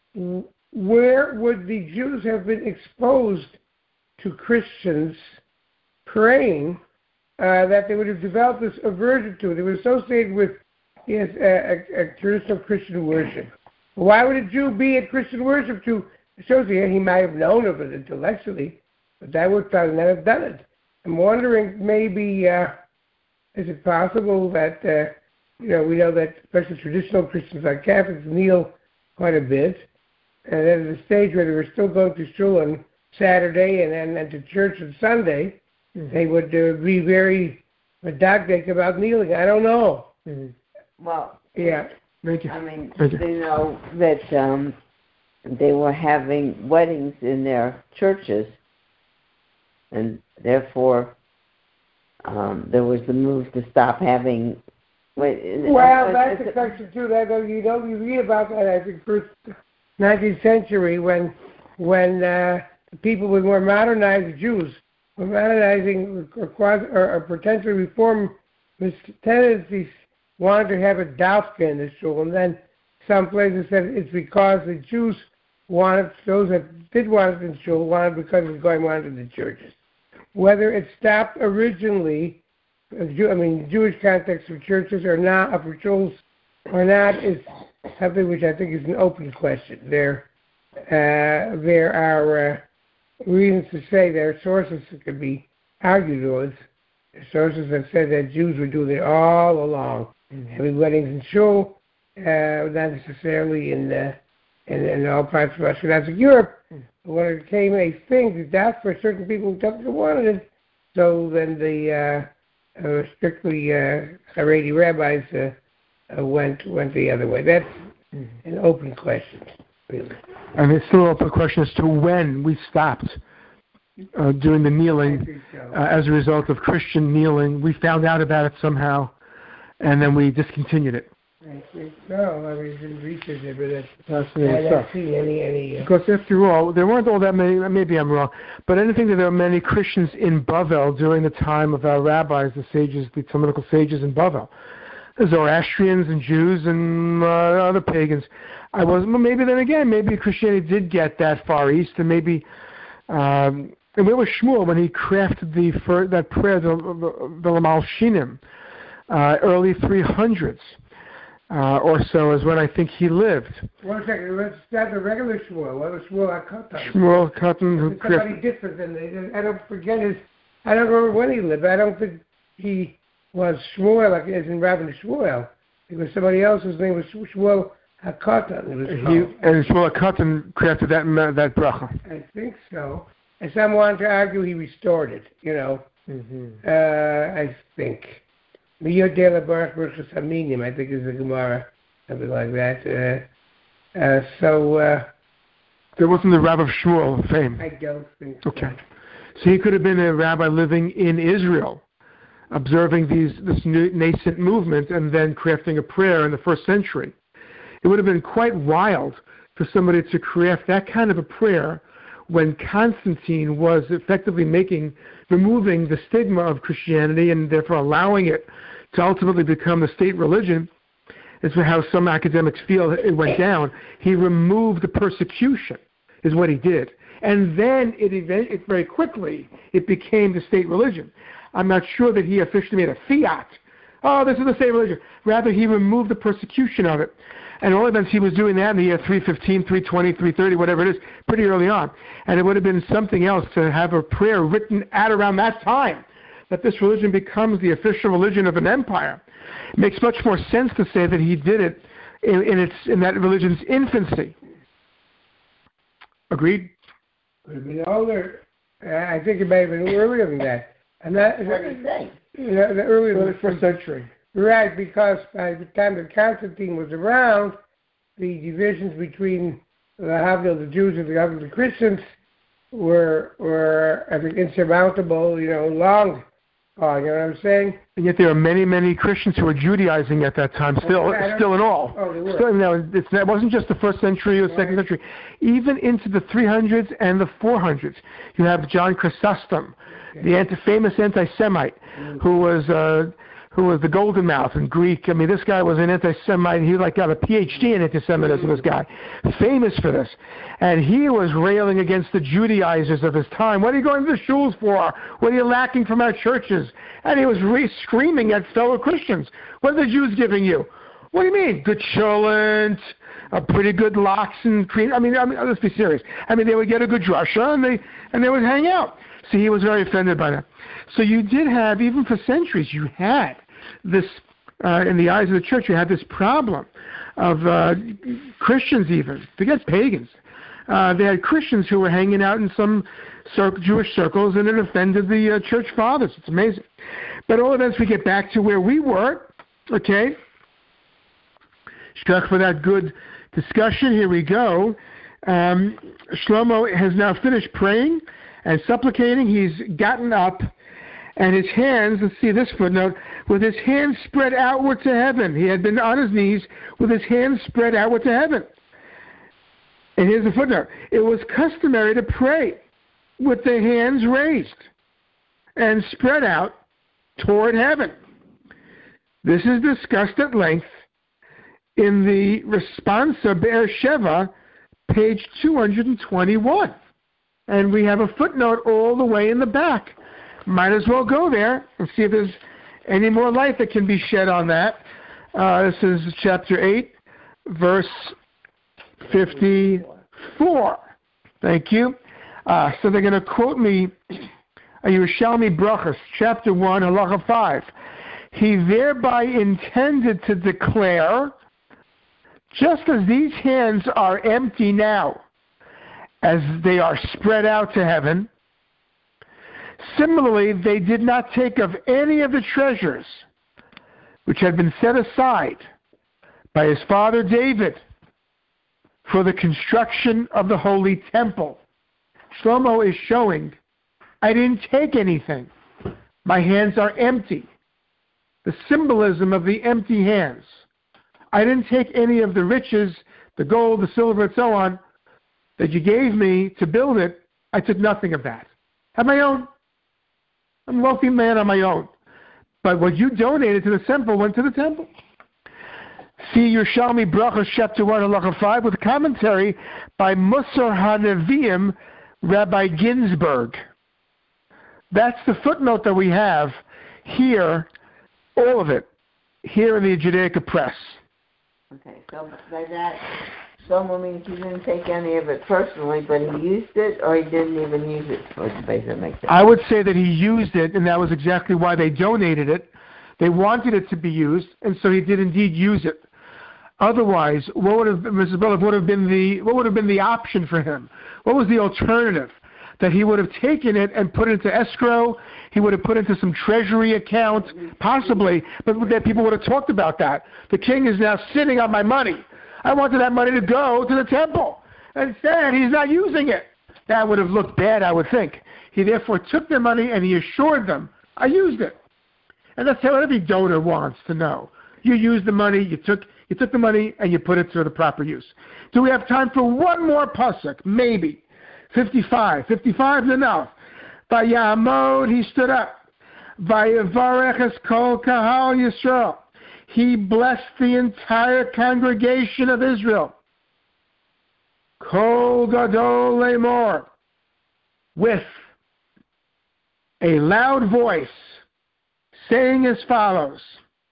where would the Jews have been exposed to Christians praying uh, that they would have developed this aversion to it? They were associated with yes, a, a, a traditional Christian worship. Why would a Jew be at Christian worship to associate? He might have known of it intellectually, but that would probably not have done it. I'm wondering, maybe, uh, is it possible that, uh, you know, we know that especially traditional Christians like Catholics kneel quite a bit, and then at the stage where they were still going to shul on Saturday and then and to church on Sunday, mm-hmm. they would uh, be very dogmatic about kneeling. I don't know. Mm-hmm. Well, yeah. I mean, they know that um, they were having weddings in their churches, and therefore um, there was the move to stop having. Wait, well, that's a question too. That you know, you read about that. I think first nineteenth century when when uh, people with more modernized Jews were modernizing or, quasi, or, or potentially reform tendencies wanted to have a dafka in the shul, and then some places said it's because the Jews wanted, those that did want it in shul wanted because it was going on to the churches. Whether it stopped originally uh, Jew, I mean, Jewish context of churches or not, of rituals or not, is something which I think is an open question. There, uh, there are uh, reasons to say there are sources that could be argued with. Sources have said that Jews were doing it all along, mm-hmm. having weddings in shul, uh, not necessarily in, uh, in in all parts of Ashkenazic Europe. Mm-hmm. But when it became a thing to that for certain people who definitely wanted it, so then the uh, uh, strictly uh, Haredi rabbis uh, uh, went went the other way. That's mm-hmm. an open question, really. And it's still an open question as to when we stopped uh, doing the kneeling so. uh, as a result of Christian kneeling. We found out about it somehow, and then we discontinued it. I think so. I mean, didn't research it, but that's fascinating I stuff. don't see any any. Uh, because after all, there weren't all that many. Maybe I'm wrong, but I didn't think that there were many Christians in Bavel during the time of our rabbis, the sages, the Talmudical sages in Bavel. Zoroastrians and Jews and uh, other pagans. I was well, maybe then again, maybe Christianity did get that far east, and maybe. Um, and where was Shmuel when he crafted the for, that prayer, the the, the Lamal Shinim, uh, early three hundreds. Uh, or so is when I think he lived. One second, let's start the regular Shmuel. What was Shmuel HaKatan? Shmuel HaKatan, who somebody different than the, I don't forget his. I don't remember when he lived. I don't think he was Shmuel, like as in Rabbi Shmuel. It was somebody else whose name was Shmuel HaKatan. It was he, and Shmuel HaKatan crafted that that bracha. I think so. And some wanted to argue he restored it. You know, mm-hmm. uh, I think. I think is the Gemara, something like that. Uh, uh, so uh, there wasn't the Rabbi of Shmuel fame. I don't think so. Okay, so he could have been a rabbi living in Israel, observing these this new nascent movement, and then crafting a prayer in the first century. It would have been quite wild for somebody to craft that kind of a prayer when Constantine was effectively making, removing the stigma of Christianity and therefore allowing it to ultimately become the state religion. Is how some academics feel it went down. He removed the persecution, is what he did. And then it, event, it very quickly, it became the state religion. I'm not sure that he officially made a fiat. Oh, this is the state religion. Rather, he removed the persecution of it. And all events, he was doing that in the year three fifteen, three twenty, three thirty, whatever it is, pretty early on. And it would have been something else to have a prayer written at around that time, that this religion becomes the official religion of an empire. It makes much more sense to say that he did it in, in its in that religion's infancy. Agreed? It would have been older. I think it may have been earlier than that. And that, what do you think? You know, the earlier than the first century. Right, because by the time that Constantine was around, the divisions between the Havdil, the Jews, and the Havdil, the Christians, were, were I think, insurmountable, you know, long. Oh, you know what I'm saying? And yet there are many, many Christians who were Judaizing at that time, still okay, still in all. Oh, they were. Still, no, it's, it wasn't just the first century or the second right. century. Even into the three hundreds and the four hundreds, you have John Chrysostom, okay. the anti- famous anti-Semite, mm-hmm. who was uh, who was the Golden Mouth in Greek. I mean, this guy was an anti-Semite. He like got a P H D in anti-Semitism, this guy. Famous for this. And he was railing against the Judaizers of his time. What are you going to the shuls for? What are you lacking from our churches? And he was re- screaming at fellow Christians. What are the Jews giving you? What do you mean? Good cholent, a pretty good locks and cream. I mean, I mean, let's be serious. I mean, they would get a good drasha and they, and they would hang out. So he was very offended by that. So you did have, even for centuries, you had this, uh, in the eyes of the church, you had this problem of uh, Christians even, forget pagans. Uh, they had Christians who were hanging out in some cir- Jewish circles, and it offended the uh, church fathers. It's amazing. But all events, we get back to where we were, okay? Struck for that good discussion. Here we go. Um, Shlomo has now finished praying and supplicating. He's gotten up, and his hands, let's see this footnote, with his hands spread outward to heaven. He had been on his knees with his hands spread outward to heaven. And here's the footnote. It was customary to pray with the hands raised and spread out toward heaven. This is discussed at length in the Responsa Be'er Sheva, page two hundred twenty-one. And we have a footnote all the way in the back. Might as well go there and see if there's any more light that can be shed on that. Uh, this is chapter eight, verse fifty-four. Thank you. Uh, so they're going to quote me, Yerushalmi Brachos, chapter one, halacha five. He thereby intended to declare, just as these hands are empty now, as they are spread out to heaven, similarly, they did not take of any of the treasures which had been set aside by his father David for the construction of the holy temple. Shlomo is showing, I didn't take anything. My hands are empty. The symbolism of the empty hands. I didn't take any of the riches, the gold, the silver, and so on, that you gave me to build it. I took nothing of that. I have my own. I'm a wealthy man on my own. But what you donated to the temple went to the temple. See Yerushalmi Brachos, chapter one, halacha five, with a commentary by Musar HaNeviim, Rabbi Ginsburg. That's the footnote that we have here, all of it, here in the Judaica Press. Okay, so by that, Shlomo means he didn't take any of it personally, but he used it, or he didn't even use it for the Beis HaMikdash? I would say that he used it, and that was exactly why they donated it. They wanted it to be used, and so he did indeed use it. Otherwise, what would have, Missus Bullock, would have been the what would have been the option for him? What was the alternative? That he would have taken it and put it into escrow. He would have put it into some treasury account, possibly, but that people would have talked about that. The king is now sitting on my money. I wanted that money to go to the temple. Instead, he's not using it. That would have looked bad, I would think. He therefore took their money and he assured them, I used it. And that's how every donor wants to know. You used the money, you took you took the money, and you put it to the proper use. Do we have time for one more pasuk? Maybe. fifty-five. fifty-five is enough. Vayamod, he stood up. Vayavarech es kol kahal Yisrael. He blessed the entire congregation of Israel. Kol gadol lemor. With a loud voice, saying as follows.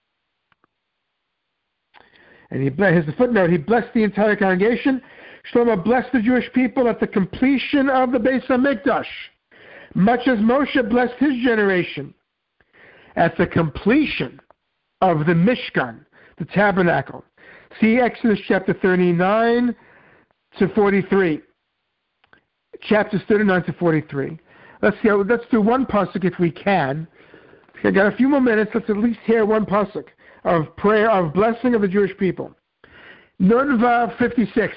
And he blessed, here's the footnote, he blessed the entire congregation. Shlomo blessed the Jewish people at the completion of the Beis HaMikdash, much as Moshe blessed his generation at the completion of the Mishkan, the tabernacle. See Exodus chapter thirty-nine to forty-three. Chapters thirty-nine to forty-three. Let's see, let's do one pasuk if we can. I got a few more minutes. Let's at least hear one pasuk of prayer, of blessing of the Jewish people. Nun Vav fifty-six.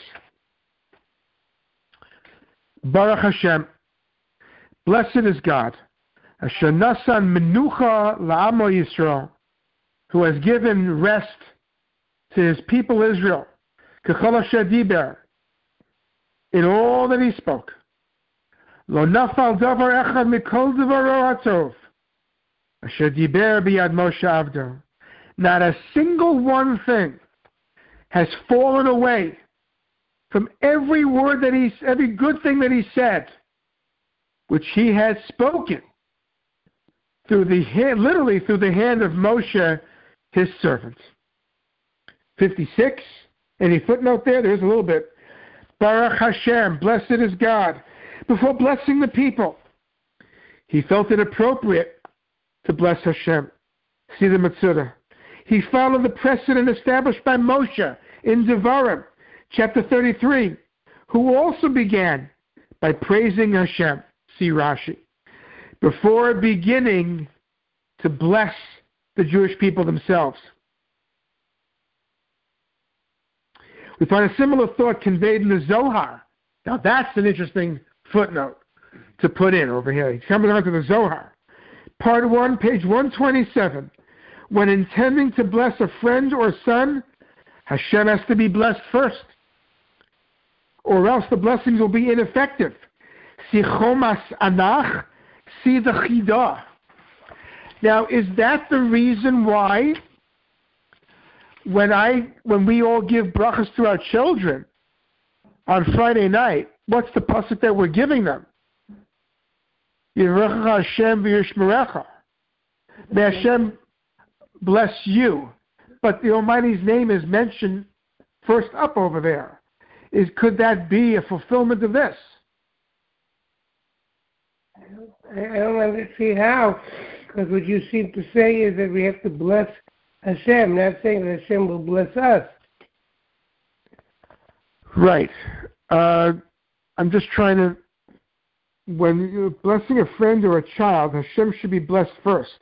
Baruch Hashem. Blessed is God. Asher nasan menucha la'amo Yisrael, who has given rest to his people Israel. Kechol asher diber, in all that he spoke. Lo nafal davar echad mikol devaro hatov, asher diber biyad Moshe avdo. Not a single one thing has fallen away from every word that he, every good thing that he said, which he has spoken through the hand, literally through the hand of Moshe, his servant. fifty-six. Any footnote there? There's a little bit. Baruch Hashem, blessed is God. Before blessing the people, he felt it appropriate to bless Hashem. See the Mitzvah. He followed the precedent established by Moshe in Devarim, chapter thirty-three, who also began by praising Hashem. See Rashi. Before beginning to bless the Jewish people themselves. We find a similar thought conveyed in the Zohar. Now that's an interesting footnote to put in over here. He's coming on to the Zohar. Part one, page one twenty-seven. When intending to bless a friend or son, Hashem has to be blessed first, or else the blessings will be ineffective. Si chomas anach, see the chidah. Now, is that the reason why when I when we all give brachas to our children on Friday night, what's the pasuk that we're giving them? Yivarecha Hashem v'yishmerecha. May Hashem bless you. But the Almighty's name is mentioned first up over there. Is could that be a fulfillment of this? I don't, I don't understand how, because what you seem to say is that we have to bless Hashem, not saying that Hashem will bless us. Right. Uh, I'm just trying to, when you're blessing a friend or a child, Hashem should be blessed first.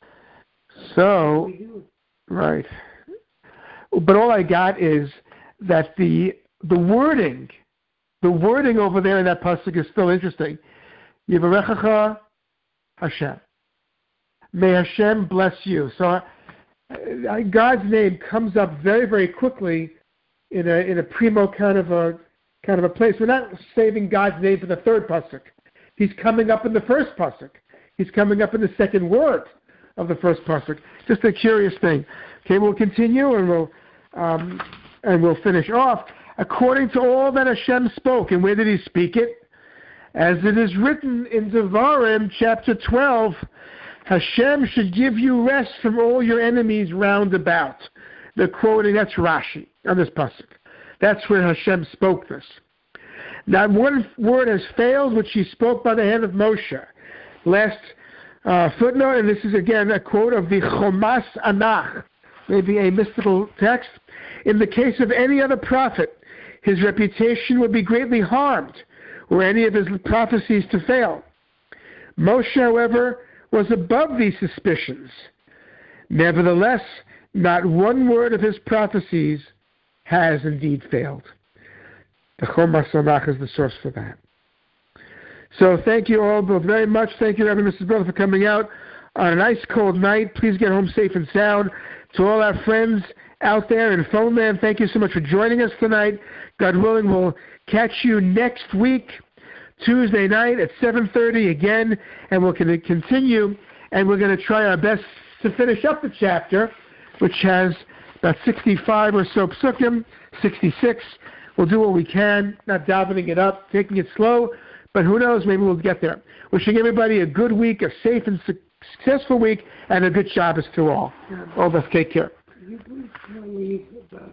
So, right. But all I got is that the the wording, the wording over there in that pasuk is still interesting. Yivarechacha Hashem. May Hashem bless you. So uh, God's name comes up very, very quickly in a in a primo kind of a kind of a place. We're not saving God's name for the third pasuk. He's coming up in the first pasuk. He's coming up in the second word of the first pasuk. Just a curious thing. Okay, we'll continue and we'll um, and we'll finish off. According to all that Hashem spoke, and where did He speak it? As it is written in Devarim, chapter twelve, Hashem should give you rest from all your enemies round about. They're quoting, that's Rashi on this pasuk. That's where Hashem spoke this. Not one word has failed which He spoke by the hand of Moshe. Last uh, footnote, and this is again a quote of the Chomas Anach, maybe a mystical text. In the case of any other prophet, his reputation would be greatly harmed, were any of his prophecies to fail. Moshe, however, was above these suspicions. Nevertheless, not one word of his prophecies has indeed failed. The Chomas Anach is the source for that. So thank you all both very much. Thank you, Reverend Missus Brother, for coming out on an ice cold night. Please get home safe and sound. To all our friends out there in phone land, thank you so much for joining us tonight. God willing, we'll catch you next week, Tuesday night at seven thirty again, and we're going to continue, and we're going to try our best to finish up the chapter, which has about sixty-five or so psukim, sixty-six. We'll do what we can, not davening it up, taking it slow, but who knows, maybe we'll get there. Wishing everybody a good week, a safe and successful week, and a good Shabbos to all. All of us, take care. Can you please tell me about